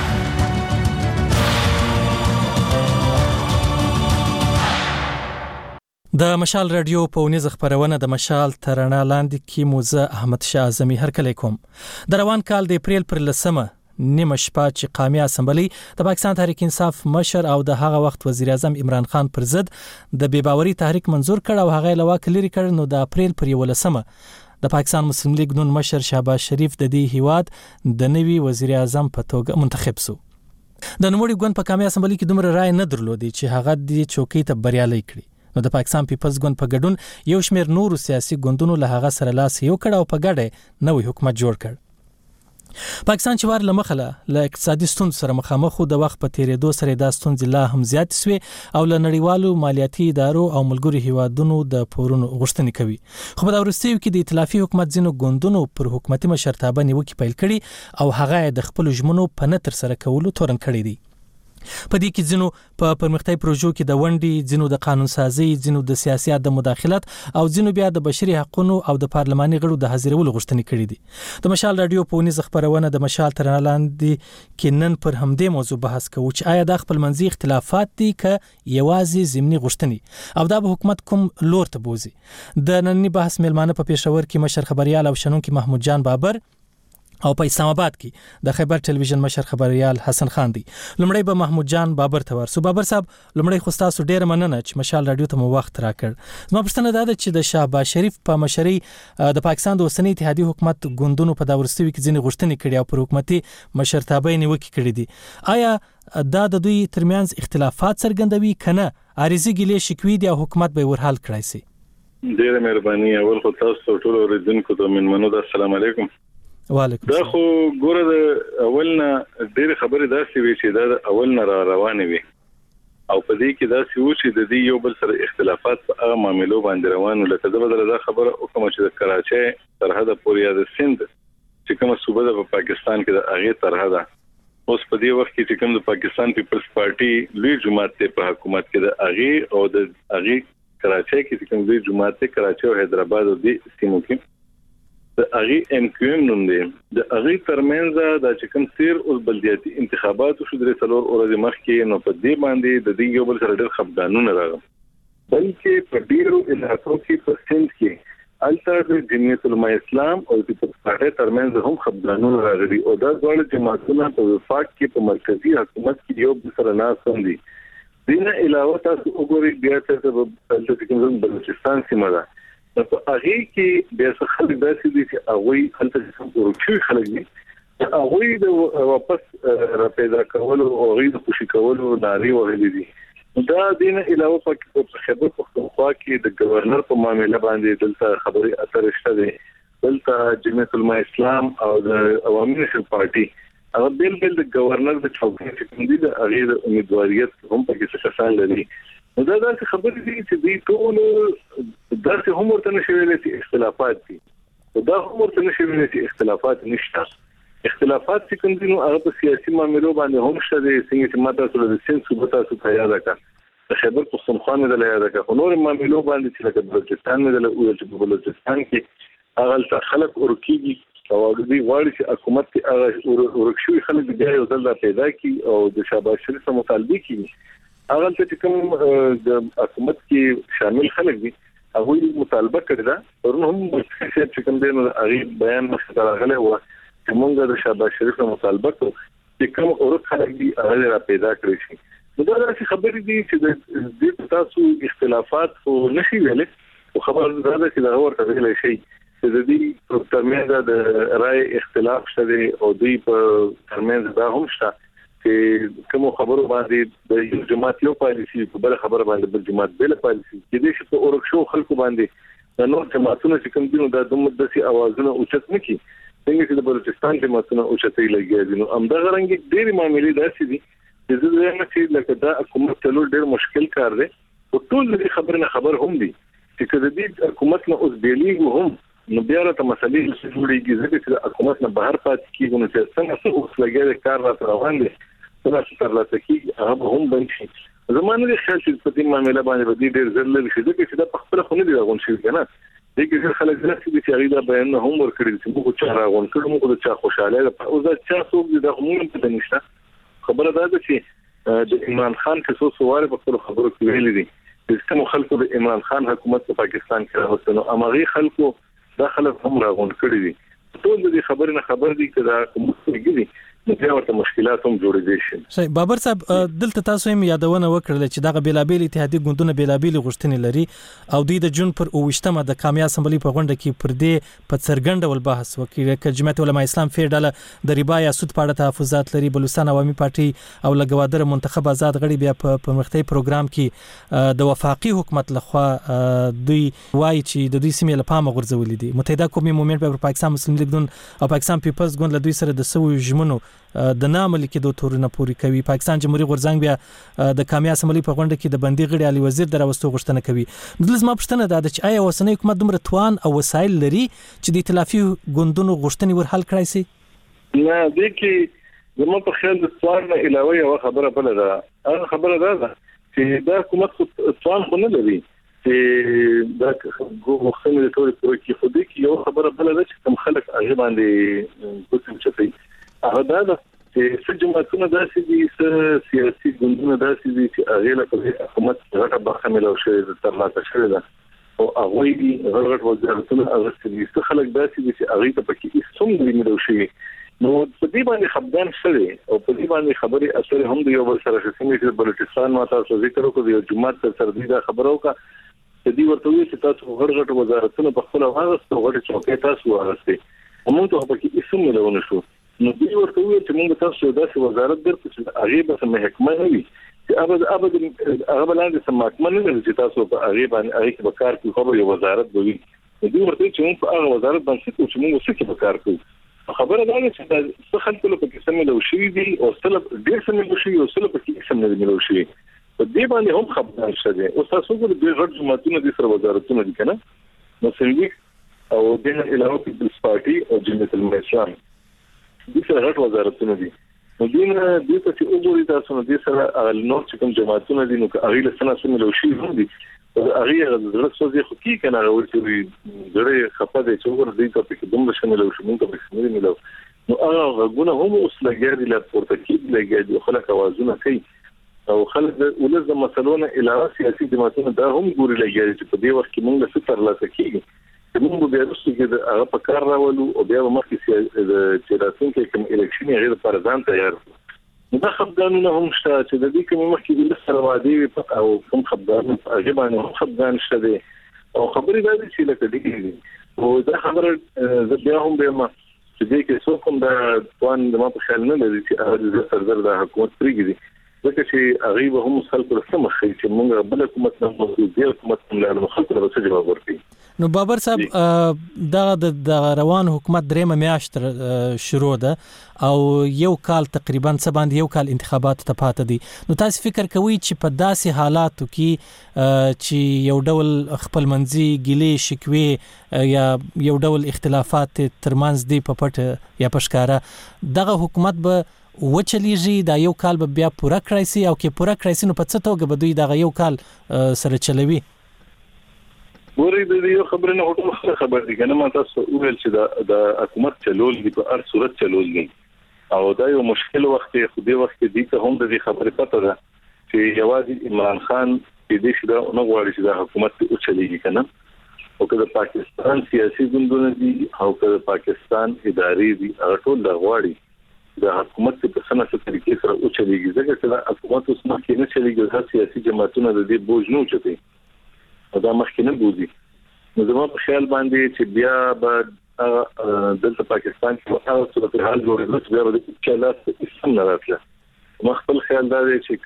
د مشال رادیو په ونیز خبرونه د مشال تر رڼا لاندې کې موزه احمد شاه اعظمي هرکلی کوم. د روان کال د اپریل پر 10 نیمه شپه چې قومي اسمبلی د پاکستان تحریک انصاف مشر او د هغه وخت وزیر اعظم عمران خان پر ضد د بې باوري تحریک منظور کړ او هغه لواک لري کړ. نو د اپریل پر 11 د پاکستان مسلم لیگ نون مشر شهباز شریف د دې هیواد د نوي وزیر اعظم په توګه منتخب شو. د نوموړي ګوند په قومي اسمبلی کې دومره رائے نه درلودي چې هغه د چوکۍ ته بریالي کړي. نو د پاکستان پیپلز ګوند په ګډون یو شمېر نورو سیاسي ګوندونو له هغه سره لاس یو کړ او په ګډه نوې حکومت جوړ کړ. پاکستان چې وار لمخله له اقتصادي ستونزو سره مخامخ د وخت په تیریدو سره د ستونزې لا هم زیات شوي او له نړیوالو مالیاتي ادارو او ملګرو هیوادونو د پورونو غوښتنې کوي. خو په دا وروستیو کې د ائتلافي حکومت ځینو ګوندونو پر حکومتي مشرتابه نیوکې پیل کړي او هغه د خپل ژمنو په نه تر سره کولو تورن کړي دي. په دې کې ځینو په پرمختیايي پروژو کې د ونډې، ځینو د قانون سازي، ځینو د سیاسي د مداخلت او ځینو بیا د بشري حقوقو او د پارلماني غړو د حاضرولو غوښتنې کړې دي. د مشال رادیو په ونیز خبرونه د مشال تر رڼا لاندې کې نن پر همدې موضوع بحث کوو چې آیا د خپل منځي اختلافات دي که یوازې ضمني غوښتنې او دا به حکومت کوم لور ته بوزي. د نننی بحث میلمانه په پېښور کې مشر خبريال او شنونکي محمود جان بابر او په اسلام آباد کې د خیبر ټلویزیون مشر خبريال حسن خان دی. لمړی به محمود جان بابر ته ورسو. بابر صاحب لمړی خو تاسو ډیر مننه چې مشال رادیو ته مو وخت راکړ. زما پوښتنه دا ده چې د شهباز شریف په مشرۍ د پاکستان د اوسنۍ اتحادیه حکومت ګوندونو په دا ورستوي کې ځینې غوښتنې کړي او پر حکومتي مشرتابه یې نیوکې کړې دي. آیا دا د دوی ترمنځ اختلافات څرګندوي کنه عارضي ګیلې شکوي دي او حکومت به ورحل کړی سي؟ ډیره مهرباني. اول خو تاسو ټول اوریدونکو ته مننه. السلام علیکم. وعلیکم. دا خو ګوره د اولنا ډېر خبرې داسې وي چې دا اولنا را روانه وي او په دې کې داسې و چې د دې یو بل سره اختلافات په هغه معاملو باندې روانو. لکه د بدل دا خبره او کوم چې د کراچۍ سرحد پورې یا د سند چې کومه صوبه ده په پاکستان کې د هغه سرحد اوس په دې وخت کې چې کوم د پاکستان پیپلز پارټي لوی جماعت په حکومت کې د هغه او د هغه کراچۍ کې چې کوم لوی جماعت کراچۍ او حیدرآباد او د سیمو کې د هغه ام کیو ام نوم دی. د هغه ترمنځ د چې کوم تیر او بلدیاتي انتخابات شو درې څلور ورځې مخکې نو په دې باندې د دې یو بل سره ډېر خپګانونه راغلل. بلکې په ډیرو علاقو کې په سند کې الټر د جمعیت العلماء اسلام او د پارټي ترمنځ هم خپګانونه راغلي او دا ډول جماعتونه په وفاق کې په مرکزی حکومت کې یو بل سره ناسم دي. دینه علاوه تاسو وګورئ بیا چې کوم بلوچستان سیمه ده په هغه کې بیا څه خلک داسې دي چې هغه هلته څنګه ورچوي خلک دي هغه د واپس را پیدا کول او هغه د خوشي کول ناري وغلي دي. دا دینه علاوه په خبر پختونخوا کې د گورنر په معاملې باندې دلته خبري اثر شته دي. دلته جمعیت العلماء اسلام او د عوامي نشل پارټي هغه بل د گورنر د چوکۍ چې کوم دي د هغه د امیدواریت هم په کې څه کسان لري. نو دا د خبرې دي چې دوی ټول درته هم ورته نشي ویلي چې اختلافات دي، دا هم ورته نشي ویلي چې اختلافات نشته. اختلافات چې کوم دي نو هغه په سیاسي معاملو باندې هم شته، څنګه چې ماته سره د سین صوبه تاسو ته یاد کړه د خیبر پختونخوا مې د یاد کړه، نور معاملو باندې چې لکه بلوچستان مې د او چې په بلوچستان کې هغه خلک ورکیږي او دوی غواړي چې حکومت کې هغه ورکشوي خلک بیا یو ځل پیدا کی او د شهباز شریف سره مطالبه کوي. هغه چې کوم د حکومت کې شامل خلک دي هغه مطالبه کړی دا ورنه هم چې کوم دین هغه بیان مخته راغلی و چې موږ د شهباز شریف سره مطالبه کوو چې کوم اورک خلک دي هغه را پیدا کړی شي. دا داسې خبرې دي چې د دې تاسو اختلافات خو نشي ویلې، او خبر دا ده چې دا ورته ویل شي چې د دې ترمنځ د رائے اختلاف شته او دوی په ترمنځ دا هم شته چې کوم خبرو باندې د یو جماعت یو پالیسي په بل خبره باندې بل جماعت بل پالیسي چې دې چې په اورښو خلکو باندې د نور جماعتونو چې کوم دي نو د مدسي اوازونه اوچت نکي، څنګه چې د بلوچستان جماعتونه اوچتې لګي. نو همدغه رنګ ډېری معاملې داسې دي چې د دې چې لکه دا حکومت ته ډېر مشکل کار دی او ټول دې خبر هم دي چې کله دې حکومت نه اوس بیلیږي هم نو بیا راته مسلې جوړیږي ځکه چې حکومت نه بهر پاتې کیږي، نو چې څنګه اوس لګي کار راته روان دي څنګه چې تر لاسه کیږي هغه هم بند شي. زمانه د خیال چې په دې معاملې باندې ډېر ځل لږ شي ځکه چې دا په خپل خو نه دی راغون شي کنه، دغه ځل خلک چې چې هغه دا بیان هم ورکړي چې موږ چې راغون کړو موږ د چا خوشاله ده او دا چا څوک دي دا هم په نشته. خبره ده چې د عمران خان کې څو سوال په خپل خبرو کې ویلي دي چې کوم خلکو د عمران خان حکومت په پاکستان کې راوستنو امغه خلکو دا خلک هم راغون کړی دي. ټول دې خبرې نه خبر دي چې دا کوم څه دي نو بیا ورته مشکلات هم جوړېږي شي. صحیح بابر صاحب دلته تاسو هم یادونه وکړل چې دا بیلابېل اتحادیه ګوندونه بیلابېل غوښتنې لري او دوی د جون پر 28مه د قومي اسمبلی په غونډه کې پر دې په څرګند ول بحث وکړي چې جمعیت علماء اسلام فیډاله د ربا یا سود په اړه تحفظات لري، بلوچستان عوامي پارټي او لګوادر منتخب آزاد غړي بیا په مختلف پروګرام کې د وفاقي حکومت لخوا دوی وایي چې د دوی سیمې لپاره غورځولې دي. متحده قومي مومنت په پاکستان مسلم لیگ او پاکستان پیپلز ګوند له دوی سره د سوي ژمنو د نامل کې دوه تورونه پوری کوي. پاکستان جمهوریت غورځنګ بیا د قومي اسمبلی په غونډه کې د بندي غړي علي وزیر دراوستو غوښتنه کوي. دلته ما پوښتنه ده چې آیا اوسنۍ حکومت دومره توان او وسایل لري چې د ائتلافي ګوندونو غوښتنې ور حل کړای شي؟ نه، د کې زموږ په خیال د توان نه علاوه یو خبره بل ده. هغه خبره ده چې دا حکومت توان خو نه لري چې دا غوښتنې د ټول کې خو دې کې یو خبره بل ده چې کوم خلک هغه باندې کوم چتي هغه دا چې څه جماعتونه داسې دي څه سیاسي ګوندونه داسې دي چې هغه له حکومت غټه برخه ملو شوی د ترلاسه شوی ده او هغه دي غړغړ وزارتونه هغه څه خلک داسې دي چې هغه ته پکې هیڅ هم ملو شوی. نو په دې باندې خپګان شوی او په دې باندې خبرې اثر هم دی یو بل سره چې بلوچستان ماته څه ذکر وکړي یو جماعت سره دې دا خبرو کا چې دی ورته وی چې تاسو غړغړ وزارتونه په خپل واغسته غړي چوکۍ تاسو واغسته موږ ته پکې هیڅ ملونه شو. نو دوی ورته وی چې موږ تاسو داسې وزارت درته چې هغه به سم حکمت نه وي چې ابد هغه لاندې سم حکمت نه لري چې تاسو په هغه باندې هغه کې به کار کوي خو یو وزارت دوی دوی ورته چې موږ په هغه وزارت باندې چې موږ څه کې به کار کوو. خبره دا ده چې څه خلک له پکې سم له شي دي او سره ډېر سم له شي او سره پکې سم نه له شي په دې باندې هم خبره شته. او تاسو کو د غړ جماعتونو د سره وزارتونه دي کنه مسلم لیگ او د علاوه پیپلز پارټي او جمعیت علماء اسلام د سره غټ وزارتونه دي. نو دین د څه وګوري تاسو نو د سره نو چې کوم جماعتونه دي نو هغه له سنه سم له شي هم دي هغه د رسوځي خو کې کنه راوړي ډېر خپه دي چې ور دي ته په دومره شامل شو موږ په شمول ملو نو هغه غونه هم اوس لګیږي له پورتکیب لګیږي خلک اوازونه کوي او خلک ولز مسلونه علاوه سیاسي جماعتونه دا هم ګوري لګیږي چې په دې وخت کې موږ څه تر لاسه کیږي موږ به رسو کې هغه په کار راولو او بیا مخکې چې راتلونکي کوم الیکشن غیر پرځان تیار نو دا خبرونه هم شته چې د دې کوم مخکې د سره وادي او کوم خبرونه هغه باندې هم خبرونه شته او خبرې دا دي چې لکه دې او دا خبره زه بیا هم به ما چې دې کې څو کوم دا توان د ما په خیال نه لري چې هغه د سردار د حکومت پریږدي ځکه چې هغه به هم خلکو سره مخ چې موږ بل حکومت نه موجودي حکومت نه خلکو له څه جواب ورکړي. نو بابر صاحب د روان حکومت درېمه میاشت شروع ده او یو کال تقریبا څه باندې یو کال انتخابات ته پاتې دي. نو تاسو فکر کوئ چې په داسې حالاتو کې چې یو ډول خپل منځي ګیلې شکوې یا یو ډول اختلافات ترمنځ دي په پټ یا پښکارا دغه حکومت به وچلیږي دا یو کال به بیا پوره کړی سي او کې پوره کړی سي نو په څه توګه به دوی دغه یو کال سره چلوي؟ ورې د یو خبرې نه هټول خبر دي کنه ما تاسو ویل چې د حکومت چلول دي په هر صورت چلول دي او دا یو مشکل وخت خو دې وخت دي ته هم د خبرې پته ده چې یوازې عمران خان دې شي دا نه غواړي چې د حکومت او چلیږي کنه او که د پاکستان سیاسي ګوندونه دي او که د پاکستان ادارې دي هغه ټول د غواړي د حکومت په سمه طریقې سره او چلیږي ځکه چې د حکومت اوس مخکې نه چلیږي د سیاسي جماعتونو د دې بوج نه چتي دا مخکې نه بوزي. نو زما په خیال باندې چې بیا به دلته پاکستان کې هغه صورت حال جوړېږي چې بیا به د چلات اسلام نه راځي. ما خپل خیال دا دی چې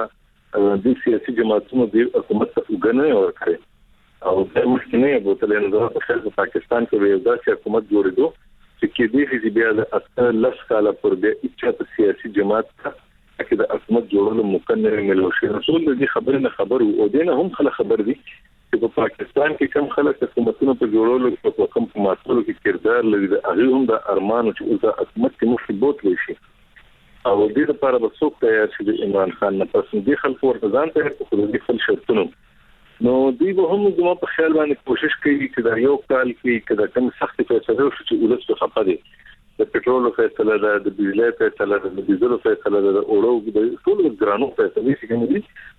کدا د سیاسي جماعتونو د حکومت ته وګڼنه ورکړي او د مخکې نه بوتل نه په خیال پاکستان کې یو ځای حکومت جوړېدو چې کې دې چې بیا د اصل لس کاله پر دې چې سیاسي جماعت کې د حکومت جوړولو مقننه ملوشي رسول دې خبره نه خبر او دینه هم خبر دي چې په پاکستان کې کم خلک حکومتونو په جوړولو په کوم مسلو کې کردار لري هغه هم د ارمان چې د حکومت کې مخبوط وشي او دې لپاره به څوک تیار شي د عمران خان نه پس دې خلکو ورته ځان ته په خپل خپل شرطونو نو دوی به هم زما په خیال باندې کوشش کوي چې دا یو کال کې کدا کوم سخت فیصله وشي چې ولس په خپل دي د پټرول فیصله ده د بجلی فیصله ده د ډیزل فیصله ده د اوړو د ټول ګرانو فیصله شي کوي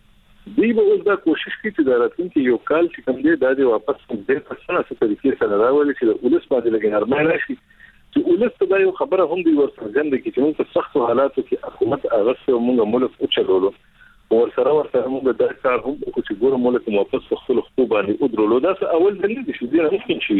دی به اوس دا کوشش کوي چې دا راتلونکي یو کال چې کوم دی دا د واپس د پښتنه څخه طریقې سره راولي چې د ولس باندې لګي نرمه شي چې ولس ته دا یو خبره هم دی ورته ځند کې چې موږ په سخت حالاتو کې حکومت اغسطه موږ ملک او چلولو ورسره موږ د کار هم چې ګورم ملک واپس خپل خطوبه باندې او درولو دا اول دلیل دی چې دا ممکن شي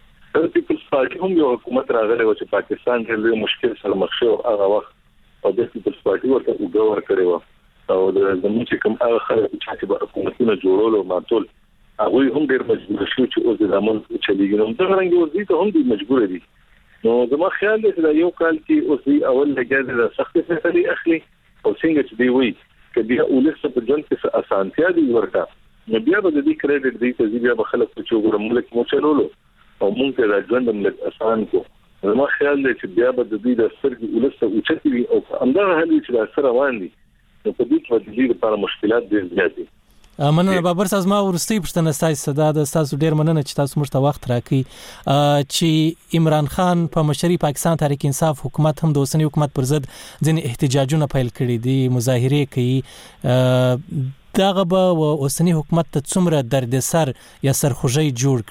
د پیپلز پارټي هم یو حکومت راغلی و چې پاکستان کې مشکل سره مخ شو هغه وخت او د پیپلز پارټي ورته وګور کړی و او د زموږ چې کوم هغه خلک چې په حکومتونو جوړولو ماټول هغه هم ډېر مجبور شو چې اوس د عمل چلیږي نو دا رنګ وزي ته هم دي مجبور دي نو زما خیال دی چې یو کال کې اوس دی اول لګیا د سخت فیصله اخلي او څنګه چې دی وي کبي ولسته په جن کې اسانتیا دي ورته نو بیا به د دې کریډټ دی چې بیا به خلک چې وګورم ملک مو چلولو او مونږ ته د ژوند ملک اسان کو زما خیال دی چې بیا به د دې د سترګې ولسته اوچتي او همدغه هلي چې د سره روان دي نو په دې کې د دې لپاره مشکلات ډېر زیات دي. مننه بابر صاحب ما ورستي پښتنه ستاسو د تاسو ډیر مننه چې تاسو موږ ته وخت راکړي چې عمران خان په مشري پاکستان تحریک انصاف حکومت هم د اوسنی حکومت پر ضد ځینې احتجاجونه پیل کړي دي مظاهره کوي دغه به اوسنی حکومت ته څومره دردسر یا سرخوږی جوړ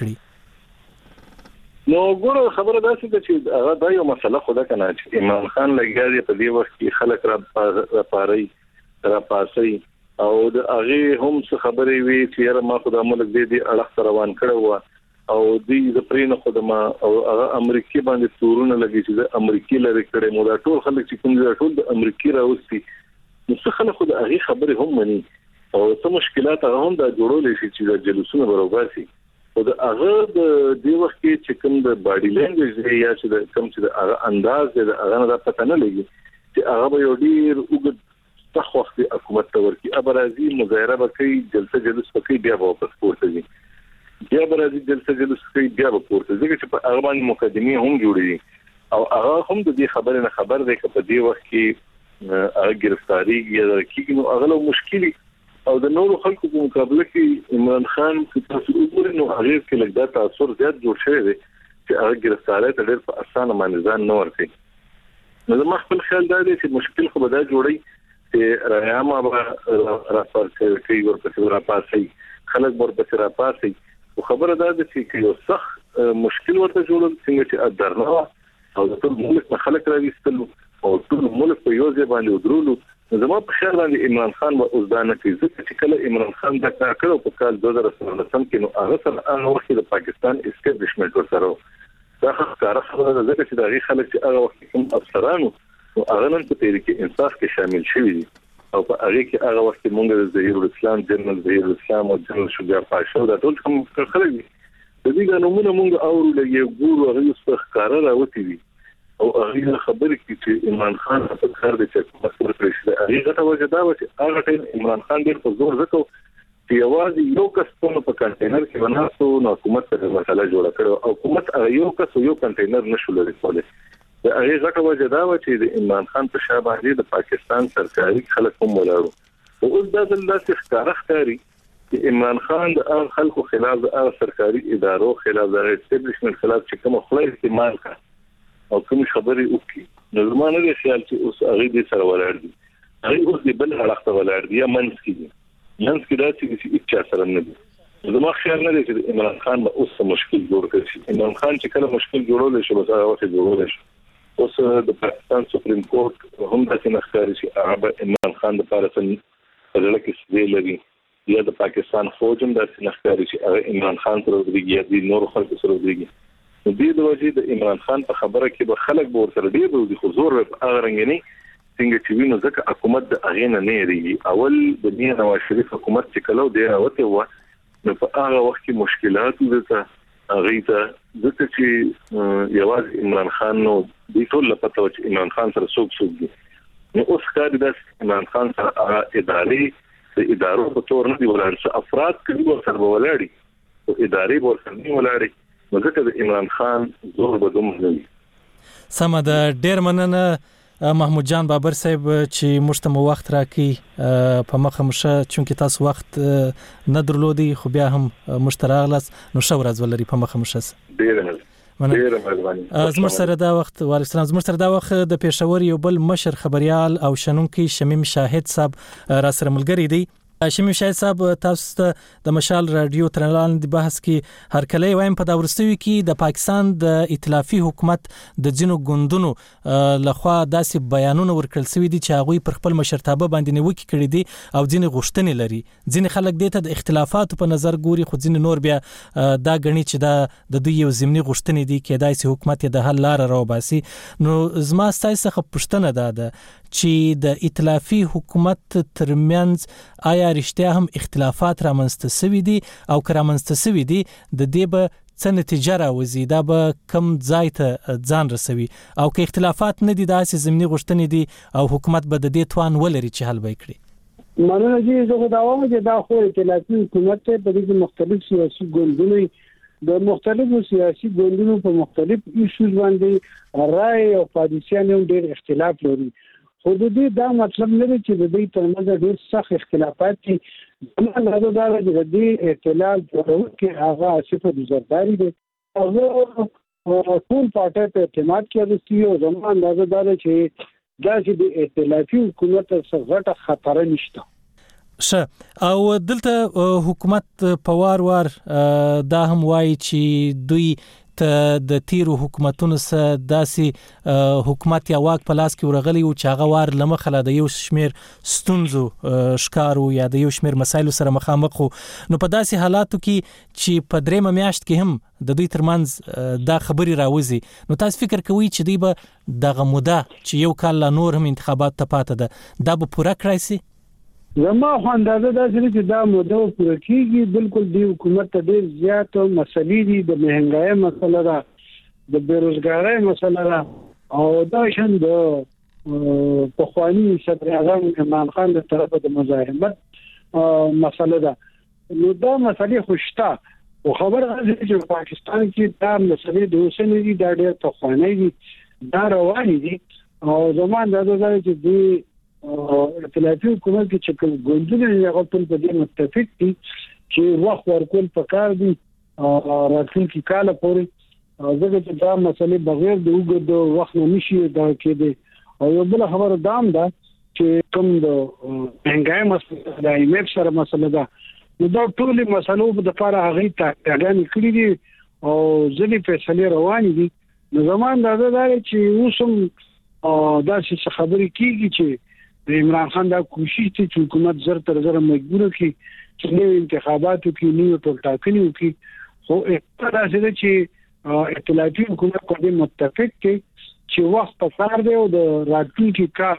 کړي نو ګوره خبره دا چې هغه دا یو مسله خو دا کنه چې عمران خان لګیا دی په دې وخت کې خلک را پاسي او د هغه هم څه خبرې وی چې ما خدای ملک دې اړه روان کړو او دې د پرین خدما او هغه امریکای باندې تورونه لګی چې د امریکای لري کړي مو دا ټول خلک چې کوم دي ټول د امریکای راوستي نو څه خلک خدای هغه خبرې هم مني او څه مشکلات هغه هم دا جوړول شي چې د جلوسونو برابر شي او د هغه د دې وخت کې چې کوم د باډي لینګویج یا چې د کوم چې د هغه انداز د هغه نه پته نه لګي چې هغه به یو ډیر وګد صح وخت حکومت ته ورکی ابرازي مظاهره وکړي جلسه جلوس وکړي بیا واپس پورته دي بیا ابرازي جلسه جلوس کوي بیا پورته ځکه چې په هغه باندې مقدمه هم جوړي او هغه هم د دې خبره نه خبر دی چې په دې وخت کې گرفتاری یا کېږي نو هغه مشکلي او د نورو خلکو په مقابله کې عمران خان چې تاسو وګورئ نو هغه کې لږ تاثیر زیات جوړ شوی دی چې هغه گرفتاری ته ډېر په اسانه باندې ځان نه ورکړي نو زما خپل خیال دا دی چې مشکل خو به دا جوړي چې رايامه راپارسي کوي ورپسې راپاسي خلک ورپسې راپاسي او خبره دا ده چې یو سخت مشکل ورته جوړول څنګه چې درنه او د ټول ملک په خلک راوستلو او ټول ملک په یو ځای باندې ودرولو زما په خیال باندې عمران خان و اوس دا نه کوي چې کله عمران خان دا کار کړو په کال 2013 کې نو هغه سره هغه وخت د پاکستان اسټابلیشمنت ورسره دا ښکاره خبره ده چې دا غي خلک چې هغه وخت کوم افسرانو او هغه نن په تحریک انصاف کې شامل شوي دي او په هغه کې هغه وخت مونږ د ظهیر الاسلام جنرال ظهیر الاسلام او جنرال شجاع پاشا دا ټول کوم خلک دي د دې نومونه مونږ اورو لږه ګورو هغه څه ښکارا راوتی دي او هغه خبرې کې چې عمران خان په کار دي چې مسؤل پرېښه هغه غته وجه دا و چې هغه ټیم عمران خان ډېر په زور وکړ چې یوازې یو کس په کنټینر کې وناسو نو حکومت ته مسله جوړه کړو او حکومت یو کس یو کنټینر نشو لري کولای د هغه غټه وجه دا و چې د عمران خان په شابه باندې د پاکستان سرکاري خلک هم ولاړو او اوس دا د داسې ښکاری چې عمران خان د خلکو خلاف د سرکاري ادارو خلاف د اسټابلیشمنت خلاف چې کوم خلای استعمال کړ او کوم خبرې وکړي نو زمانه لري خیال چې اوس هغه دې سره ولاړ دي هغه اوس دې بل حلقه ولاړ دي یا منځ کې دا چې اچا سره نه دي زما خیال نه دی چې عمران خان به اوس مشکل جوړ کړي عمران خان چې کله مشکل جوړول شي به هغه وخت جوړول شي اوس د پاکستان سپریم کورټ هم د سنخکاري چې هغه عمران خان د پارسن په لړ کې سوي لري یا د پاکستان فوج هم د سنخکاري چې هغه عمران خان سره ورګي یا د نور خلکو سره ورګي نو د وجې د عمران خان په خبره کې به خلک به ورسره ډېر د حضور په هغه رنګني څنګه چې وینو ځکه حکومت د اغینه نه لري اول د دې نواز شریف حکومت چې کلو دی راوته و نو په هغه وخت کې مشکلات ورته هغه ته ځکه چې یوازې عمران خان نو د ټول لپاره چې عمران خان سره څوک دي نو اوس کار د عمران خان سره ادارو په تور نه دی ولاړ افراد کوي ورسره ولاړي او ادارې ورسره نه ولاړي نو ځکه د عمران خان زور بدوم نه وي سم د ډیر مننه محمود جان بابر صاحب چې مشتمه وخت راکې په مخه مشه چونکه تاسو وخت نه درلودي خو بیا هم مشتراغلس نو شو ورځ ولري په مخه مشه ډیر مهرباني زموږ سره دا وخت وعلیکم السلام زموږ سره دا وخت د پېښور یو بل مشر خبريال او شنونکي شمیم شاهد صاحب را سره ملګری دی شمیم شاهد صاحب تاسو ته د مشال رادیو ترنلان د بحث کې هر کله وایم په دا ورستوي کې د پاکستان د ائتلافي حکومت د جنو ګوندونو لخوا داسې بیانونه ورکړل شوی دي چې هغه پر خپل مشرتابه باندې نیوکه کړې دي او ځینې غوښتنې لري ځینې خلک دې ته د اختلافاتو په نظر ګوري خو ځینې نور بیا دا غني چې دا د دوی یو ضمني غوښتنې دي کې داسې حکومت د حل لار راوباسي نو زما ستاسو څخه پوښتنه ده چې د ائتلافي حکومت ترمنځ آیا رښتیا هم اختلافات رامنځته شوي دي او که رامنځته شوي دي د دې به څه نتیجه راوځي دا به کم ځای ته ځان رسوي او که اختلافات نه دي داسې ضمني غوښتنې دي او حکومت به د دې توان ولري چې حل به کړي مننه چې زه دا وایم چې دا خو ائتلافي حکومت ته په دې مختلف سیاسي ګوندونو د مختلفو سیاسي ګوندونو په مختلف ایشوز باندې رائے او پالیسیانو ډېر اختلاف لري خو د دې دا مطلب نه دی چې د دې ترمنځ ډېر سخت اختلافات دي زموږ دا د دې اختلاف جوړول کې هغه صفه د زرداري دي او ټول پارټي په اعتماد کې راځي او زموږ اندازه دا چې دا چې د ائتلافي حکومت څخه غټه خطر نشته او دلته حکومت په وار دا هم وایي چې دوی ته د تیرو حکومتونو سره داسې حکومت یا واک په لاس کې ورغلی او چې هغه وار لمخله د یو شمیر ستونزو ښکارو یا د یو شمیر مسایلو سره مخامخ نو په داسې حالاتو کې چې په درېمه میاشت کې هم د دوی ترمنځ دا خبري راوځي نو تاسو فکر کوئ چې دوی به دغه موده چې یو کال لا نور هم انتخابات ته پاتې ده دا به پوره کړی شي زما خو اندازه دا چې دا موده پوره کیږي بالکل دی حکومت ته ډیر زیات مسلې دي د مهنګای مسله ده د بیروزګاری مسله ده او دا شند په خواني صدر اعظم عمران خان د طرفه د مزاحمت مسله ده نو دا مسلې خوشتا او خبر راځي چې پاکستان کې دا مسلې د اوسنۍ دي دا ډیر په خواني دي دا رواني دي او زموږ دا چې دی ائتلافي حکومت کې چې کوم ګوندونه یې غوښتل په دې متفق دي چې وخت ورکول پکار دي راتلونکي کال پورې ځکه چې دا مسلې بغیر د وګړو وخت نه نشي دا کېده او یو بل خبره دام ده چې کوم د مهنګای مسله د ایمف سره مسله ده نو دا ټول مسلو په لپاره هغه تاګان کړی دي او ځلې فیصله روان دي نو زموږ دا چې اوسم دا چې خبرې کیږي چې د عمران خان دا کوشش دي چې حکومت زر تر زر مجبور کړي چې نوې انتخاباتو کې نوې ټولټاکنې وکړي خو اقتدا سره چې ائتلافي حکومت په دې متفق کې چې وخت په کار دی او د راتلونکي کال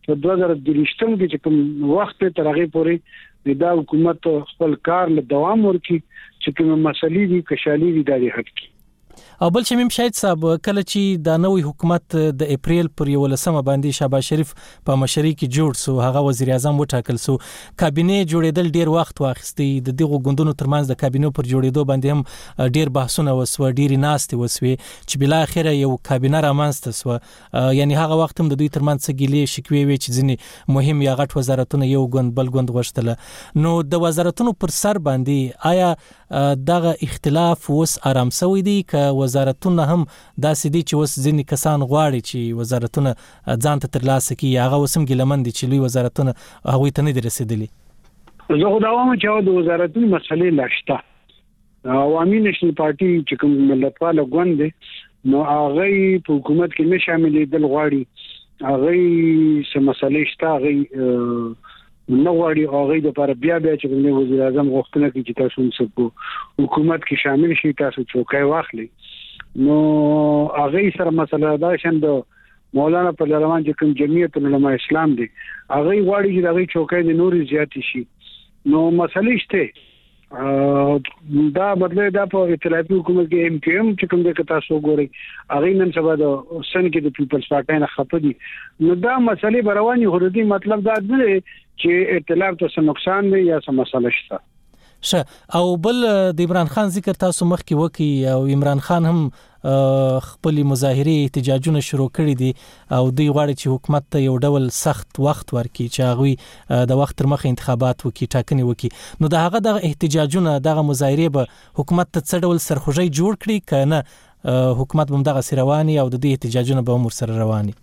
په 2023 کې چې کوم وخت تر هغه پورې دا حکومت خپل کار له دوام ورکړي چې کوم مسلې دي کشالي دي د حق کې. او بل شمیم شاید صاحب کله چې د نوې حکومت د اپریل پر 11 باندې شهباز شریف په مشرۍ کې جوړ سو هغه وزیر اعظم وټاکل سو کابینه جوړېدل ډیر وخت واخیستی د دغه غوندونو ترمنځ د کابینه پر جوړېدو باندې هم ډیر بحثونه وسو ډیر ناستې وسوي چې بل اخر یو کابینه رامنځته سو یعنی هغه وخت هم د دوی ترمنځ ګیلې شکوي وي چې ځینې مهم یا غټ وزارتونه یو غوند بل غوند غوښتل نو د وزارتونو پر سر باندې آیا دغه اختلاف وس آرام سوی دی ک وزارتونه هم داسې دي چې وس ځینې کسان غواړي چې وزارتونه ځان ته ترلاسه کړي هغه وسم ګلمن دي چې لوی وزارتونه هغه ته نه دي رسیدلي. زه خو دا وایم چې د وزارتونو مسلې لاشته عوامي نېشنل پارټي چې کوم ملتپاله ګوند دي نو هغه په حکومت کې نه شاملېدل غواړي هغه سم مسلې شته هغه نو غواړي هغه د پر بیا چې کوم وزیر اعظم غوښتنه کوي چې تاسو هم حکومت کې شامل شي تاسو چوکۍ واخلي نو هغه سره مسله دا شند مولانا پهلوان چې کوم جمعیت العلماء اسلام دی هغه غواړي چې هغه چوکۍ د نوري زیات شي نو مسلې شته دا بدله دا په ائتلافي حکومت کې ام کیو ایم چې کوم د تاسو ګوري هغه نن سبا د سن کې د پیپلز پارټي نه خپدي نو دا مسلې برواني هردي مطلب دا دی چې ائتلاف ته نقصان دی یا څه مسله شته. او بل د عمران خان ذکر تاسو مخکې وکي او عمران خان هم خپل مظاهره احتجاجونه شروع کړي دي او دوی غواړي چې حکومت ته یو ډول سخت وخت ورکړي چې هغه د وخت تر مخه انتخابات وکړي ټاکنې وکړي نو د هغه د احتجاجونه د مظاهره به حکومت ته څه ډول سرخوږی جوړ کړي کنه حکومت به دغه سرواني او د دې احتجاجونه به هم سره رواني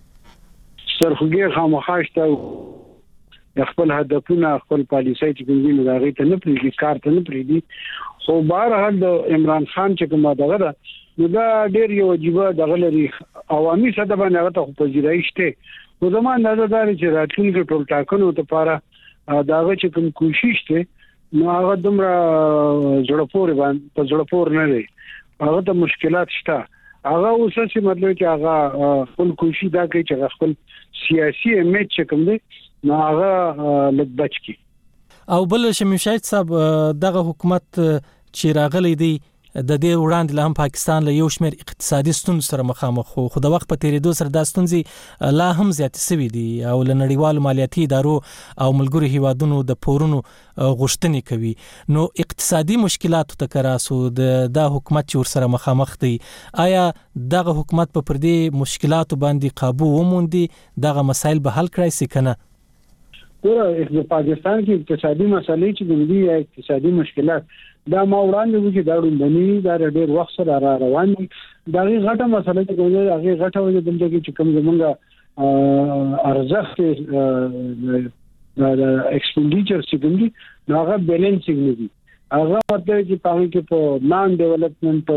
سرخوږی خامخاشته خپل هدفونه خپل پالیسۍ چې کوم دي هغه ته نه پریږي کار ته نه پریږي خو بهر حال د عمران خان چې کومه دغه نو دا ډېر یو عجیب دغه لري عوامي ساده باندې هغه ته پذیرایشته خو زموږ نظر دا چې راتلونکي ټول ټاکنو لپاره داغه چې کوم کوشش ته نو هغه دومره جوړپور باندې په جوړپور نه لري هغه ته مشکلات شته هغه اوس چې مطلب چې هغه خپل کوشش دا کوي چې خپل سیاسي امیج چې کوم دی نو هغه لږ کی او بل شمیم شاید صاحب دغه حکومت چې راغلی دی د دې وړاندې له هم پاکستان له یو شمېر اقتصادي ستونزو سره مخامخ خو د وخت په تیریدو سره دا ستونزې لا هم زیاتې سوي دي او له نړیوالو مالیاتي ادارو او ملګرو هیوادونو د پورونو غوښتنې کوي نو اقتصادي مشکلاتو ته کراسو د حکومت چې ورسره مخامخ دی آیا دغه حکومت په پردي مشکلاتو باندې قابو وموندي دغه مسایل به حل کړای شي کنه د پاکستان کې اقتصادي مسلې چې دي یا اقتصادي مشکلات دا ما وړاندې وکړي دا وړاندې دا ډېر وخت سره روان دي دا غټه مسله چې کومه هغه غټه وجه دلته چې کوم زمونږه ارزښت د ایکسپنډیچر چې کوم دي هغه بیلانسینګ نه دي هغه مطلب چې پاره کې په نان ډیولپمنٹ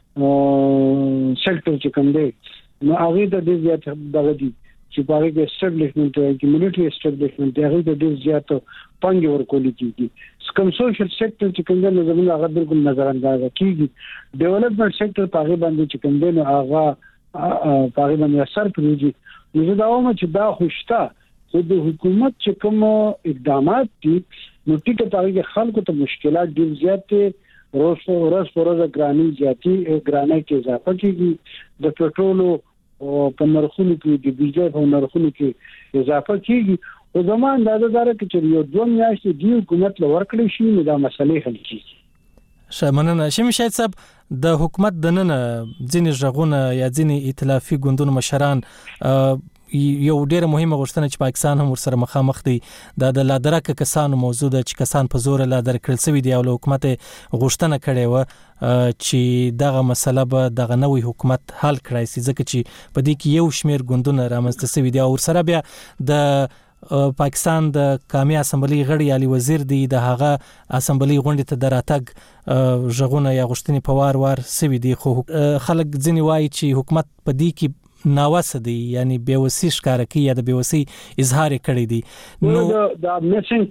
سېکټر چې کوم دی نو هغه د دې زیات دغه دي چې پاره کې اسټابلیشمنت او کمیونټي اسټابلیشمنت هغه د دې زیات پنګ ورکول کیږي کوم سوشل سېکټر چې کوم د زموږ هغه بالکل نظر انداز کیږي ډیولپمنٹ سېکټر پاره باندې چې کوم دی هغه پاره باندې اثر پروږي نو دا اومه چې دا خوشتا خو د حکومت چې کوم اقدامات دي نو ټیټه پاره کې خلکو ته مشکلات ډیر زیات روز په روز ګرانی زیاتی ګرانه کې اضافه کیږي د پټرولو او په نرخونو کې د بیجای په نرخونو کې اضافه کیږي او زموږ د ادارې کې یو دوه میاشتې دی حکومت لور کړی شي نو دا مسلې حل کیږي شمننه شم شاید صاحب د حکومت د نن ځینې ژغونه یا ځینې ائتلافي ګوندونو مشران یو ډیره مهمه غوښتنه چې پاکستان هم ورسره مخامخ دی د لادرکه کسانو موضوع ده چې کسان په زور لادر کړل سوي دي او حکومت غوښتنه کړې و چې دغه مسله به دغه نوې حکومت حل کړای شي ځکه چې په دې کې یو شمېر ګوندونه رامنځته سوي دي او ورسره بیا د پاکستان د قومي اسمبلی غړي علي وزیر دی د هغه اسمبلی غونډې ته دراتګ ژغونه یا غوښتنې په وار سوي دي خو خلک ځینې وایي چې حکومت په دې کې ناوسه دی یعنی بیوسی ښکار کوي یا د بیوسی اظهار کړی دی نو دا میسنګ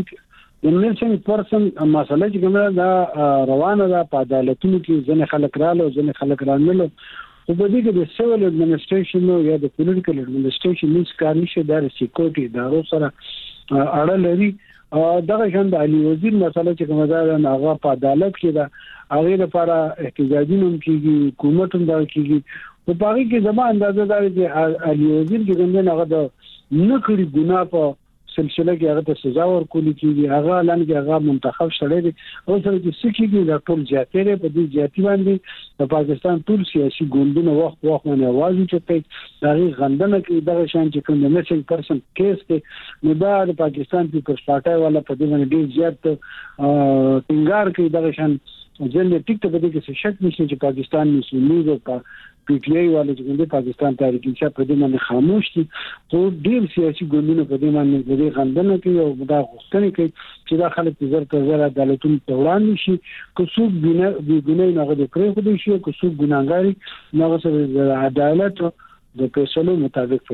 پرسن مسله چې کومه دا روانه ده په عدالتونو کې ځنه خلک رااله ځنه خلک رانل خو په دې کې د سیول اډمنسټریشن یا د پولیټیکل اډمنسټریشن هیڅ کار نشي د سکیورټي ادارو سره اړه لري. دغه شان د علي وزیر مسله چې کومه ده هغه په عدالت کې ده، هغه لپاره احتجاجونه کیږي، حکومت هم دا کیږي. په پاره کې زما اندازه ده چې علي وزیر چې څنګه هغه د نکړي ګناه په سلسله کې هغه ته سزا ورکول کیږي، هغه لن کې هغه منتخب شړې دي او سره چې سکیږي د ټول جاتره په دې جاتی باندې د پاکستان ټول سیاسي ګوندونه وخت باندې आवाज چتای دغه غندنه کې دغه شان چې کوم د میسنګ پرسن کیس ته نو د پاکستان پیپلز پارټي والا په دې باندې ډیر زیات ټینګار کوي. دغه شان ځل ټیک ته په دې کې شک نشي چې پاکستان مسلمانانو په پی ټی آی والے چې پاکستان تحریک انصاف په دې باندې خاموش دي. خو ډیر سیاسي ګوندونه په دې باندې د غندنه کوي او دا غوښتنه کوي چې دا خلک زر تر زر عدالتونو ته وړاندې شي. که څوک ګناه نه غوډه کړی خو دې شي، که څوک ګناګاری نه سره عدالت د فیصلو مطابق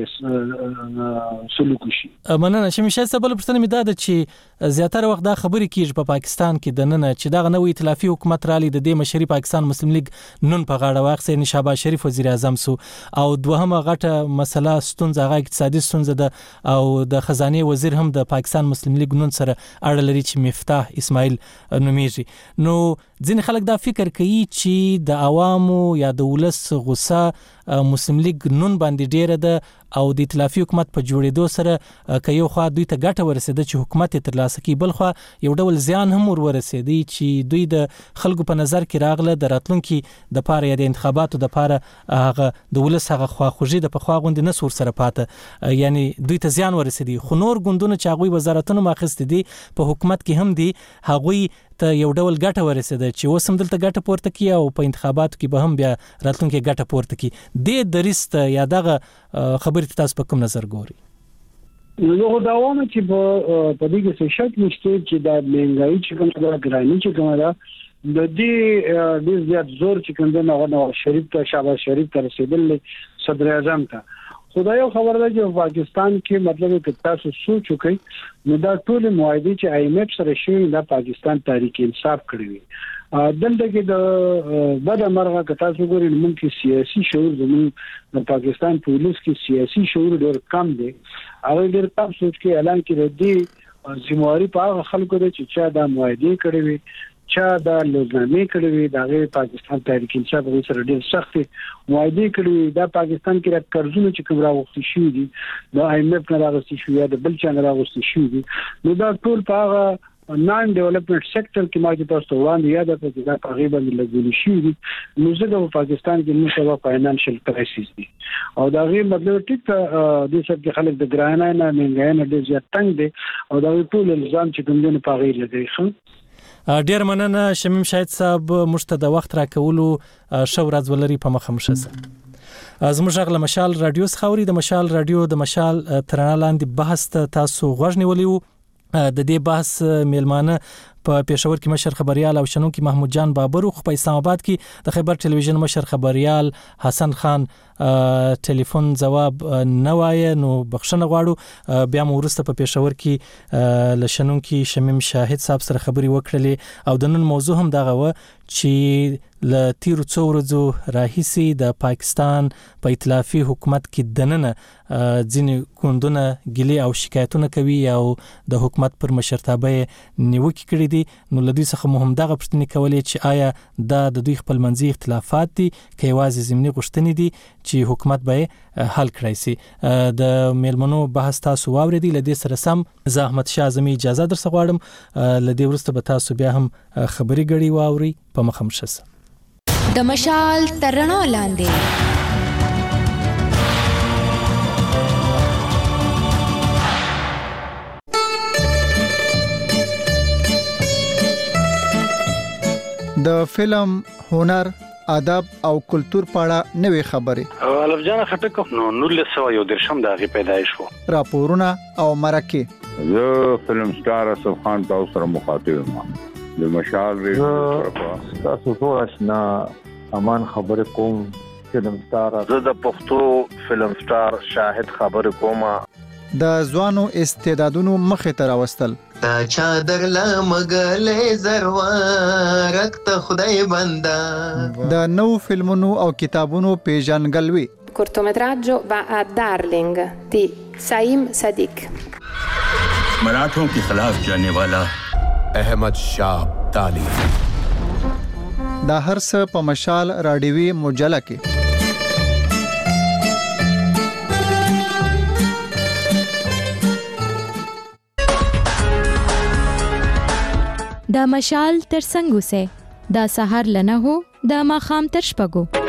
سلوک شي. مننه. شمیشه سبل پرتنه میداد چې زیاتره وخت دا خبرې کیږي په پاکستان کې د نن چې دا نوې ائتلافي حکومت رالي د دې مشري پاکستان مسلم لیگ نن په غاړه واخسې شهباز شریف وزیر اعظم سو او دوهمه غټه مسله ستونزه هغه اقتصادي ستونزه ده او د خزانه وزیر هم د پاکستان مسلم لیگ نن سره اړه لري چې مفتاح اسماعیل نومیږي. نو ځین خلک دا فکر کوي چې د عوامو یا د ولس غوسه مسلم لیگ نن باندې ډیره ده او د ائتلافي حکومت په جوړېدو سره که یو خوا دوی ته ګټه ورسېده چې حکومت ترلاسه کړي، بل خوا یو ډول زیان هم ورسېدی چې دوی د خلکو په نظر کې راغله د راتلونکي د پاره یا د انتخاباتو د پاره هغه د ولس هغه خواخوږي د پخوا غوندې نه سور سره پاته، یعنی دوی ته زیان ورسېدی. خو نور ګوندونه چې هغوی وزارتونه ماخست دي په حکومت کې هم دي، هغوی ته یو ډول ګټه ورسېده چې اوس هم دلته ګټه پورته کی او په انتخاباتو کې به هم بیا راتلونکي ګټه پورته کی. د درست یا دغه خبرې تاسو په کوم نظر ګوري؟ نو دا وامه چې په دې کې څه شک نشته چې دا مهنګای چې کومه دا ګرانی چې کومه دا د دې زیات زور چې کوم دا نواز شریف ته شهباز شریف ته رسیدل صدر اعظم ته. خدایو خبر ده چې پاکستان کې مطلب کې تاسو سوچ وکړئ نو دا ټول معاهده چې آی ایم ایف سره شوی دا پاکستان تحریک انصاف کړی وي. دلته کې د بد مرغه که تاسو ګورئ موږ کې سیاسي شعور زموږ د پاکستان پولیس کې سیاسي شعور ډېر کم دی. هغه ډېر کم سوچ کې اعلان کړی دی ذمہواری په هغه خلکو ده چې چا دا معاهده کړی وي، چا دا لوزنامه کړی وي، دا غیر پاکستان تحریک انصاف سره ډېر سخت معاهده کړی وي. دا پاکستان کې د قرضونو چې کوم راغوستي شي دي دا آی ایم ایف نه راغوستي شي یا د بل چا نه راغوستي شي دي، نو دا ټول په هغه نان ډیولپمنٹ سېکټر کې ما چې تاسو وړاندې یاد کړئ دا تقریبا لګول شي دي. نو زه د پاکستان کې نو سبا فاینانشل کرایسس دي او دا غیر مطلب ټیک د څه کې خلک د ګرانای نه منګای نه ډېر زیات تنگ دي او دا ټول الزام چې کوم دي په غیر لګي. ډیر مننه شمیم شاهد صاحب، مشته د وخت راکولو شو ورځ ولري په مخه مشه. زموږ غل مشال رادیو څخه د مشال رادیو د مشال ترانه لاندې بحث تاسو غوښنی ولیو. د دې بحث میلمانه په پېښور کې مشر خبريال او شنونکي محمود جان بابر، خو په اسلام آباد کې د خیبر ټلویزیون مشر خبريال حسن خان ټلیفون جواب نه وای نو بخښنه غواړو. بیا مو ورسته په پېښور کې لشنونکي شمیم شاهد صاحب سره خبري وکړلې او د نن موضوع هم دغه و چې ل تیرو څو ورځو راهیسي د پاکستان په ائتلافي حکومت کې دننه ځینې ګوندونه ګیلې او شکایتونه کوي او د حکومت پر مشرتابه نیوکې کړې دي. نو لدی څخه مهم دغه پوښتنې کولې چې آیا دا د دوی خپل منځي اختلافات دي که یوازې ضمني غوښتنې دي چې حکومت به حل کړی سي. د میلمنو بحث تاسو واوریدي. لدی سره سم زه احمد شاه اعظمي اجازه درڅ غواړم. لدی ورسته به تاسو بیا هم خبري غړي واوري په مخه مشه. د مشال ترڼو لاندې د فلم، هنر، ادب او کلچر په اړه نوې خبرې. الف جان خټک نو 1913 د غي پیدایش وو. راپورونه او مرکه. زه فلم سٹار اسف خان تاسو سره مخاطب یم. د مشال ریډیو تاسو ټول آشنا امان خبر کوم. فلم سٹار زه د پښتو فلم سٹار شاهد خبر کوم. د ځوانو استعدادونو مخې ته راوستل. تا چادر لا مګلې زروارک ته خدای بندا. د نو فلمونو او کتابونو پیژنګلوي. cortometraggio va a Darling di Saim Sadiq. मराठों के खिलाफ जाने वाला अहमद शाह अब्दाली. دا هر څه په مشال راډیوي مجله کې. دا مشال تر څنګه سه دا سحر لنه هو دا ماخام تر شپږو.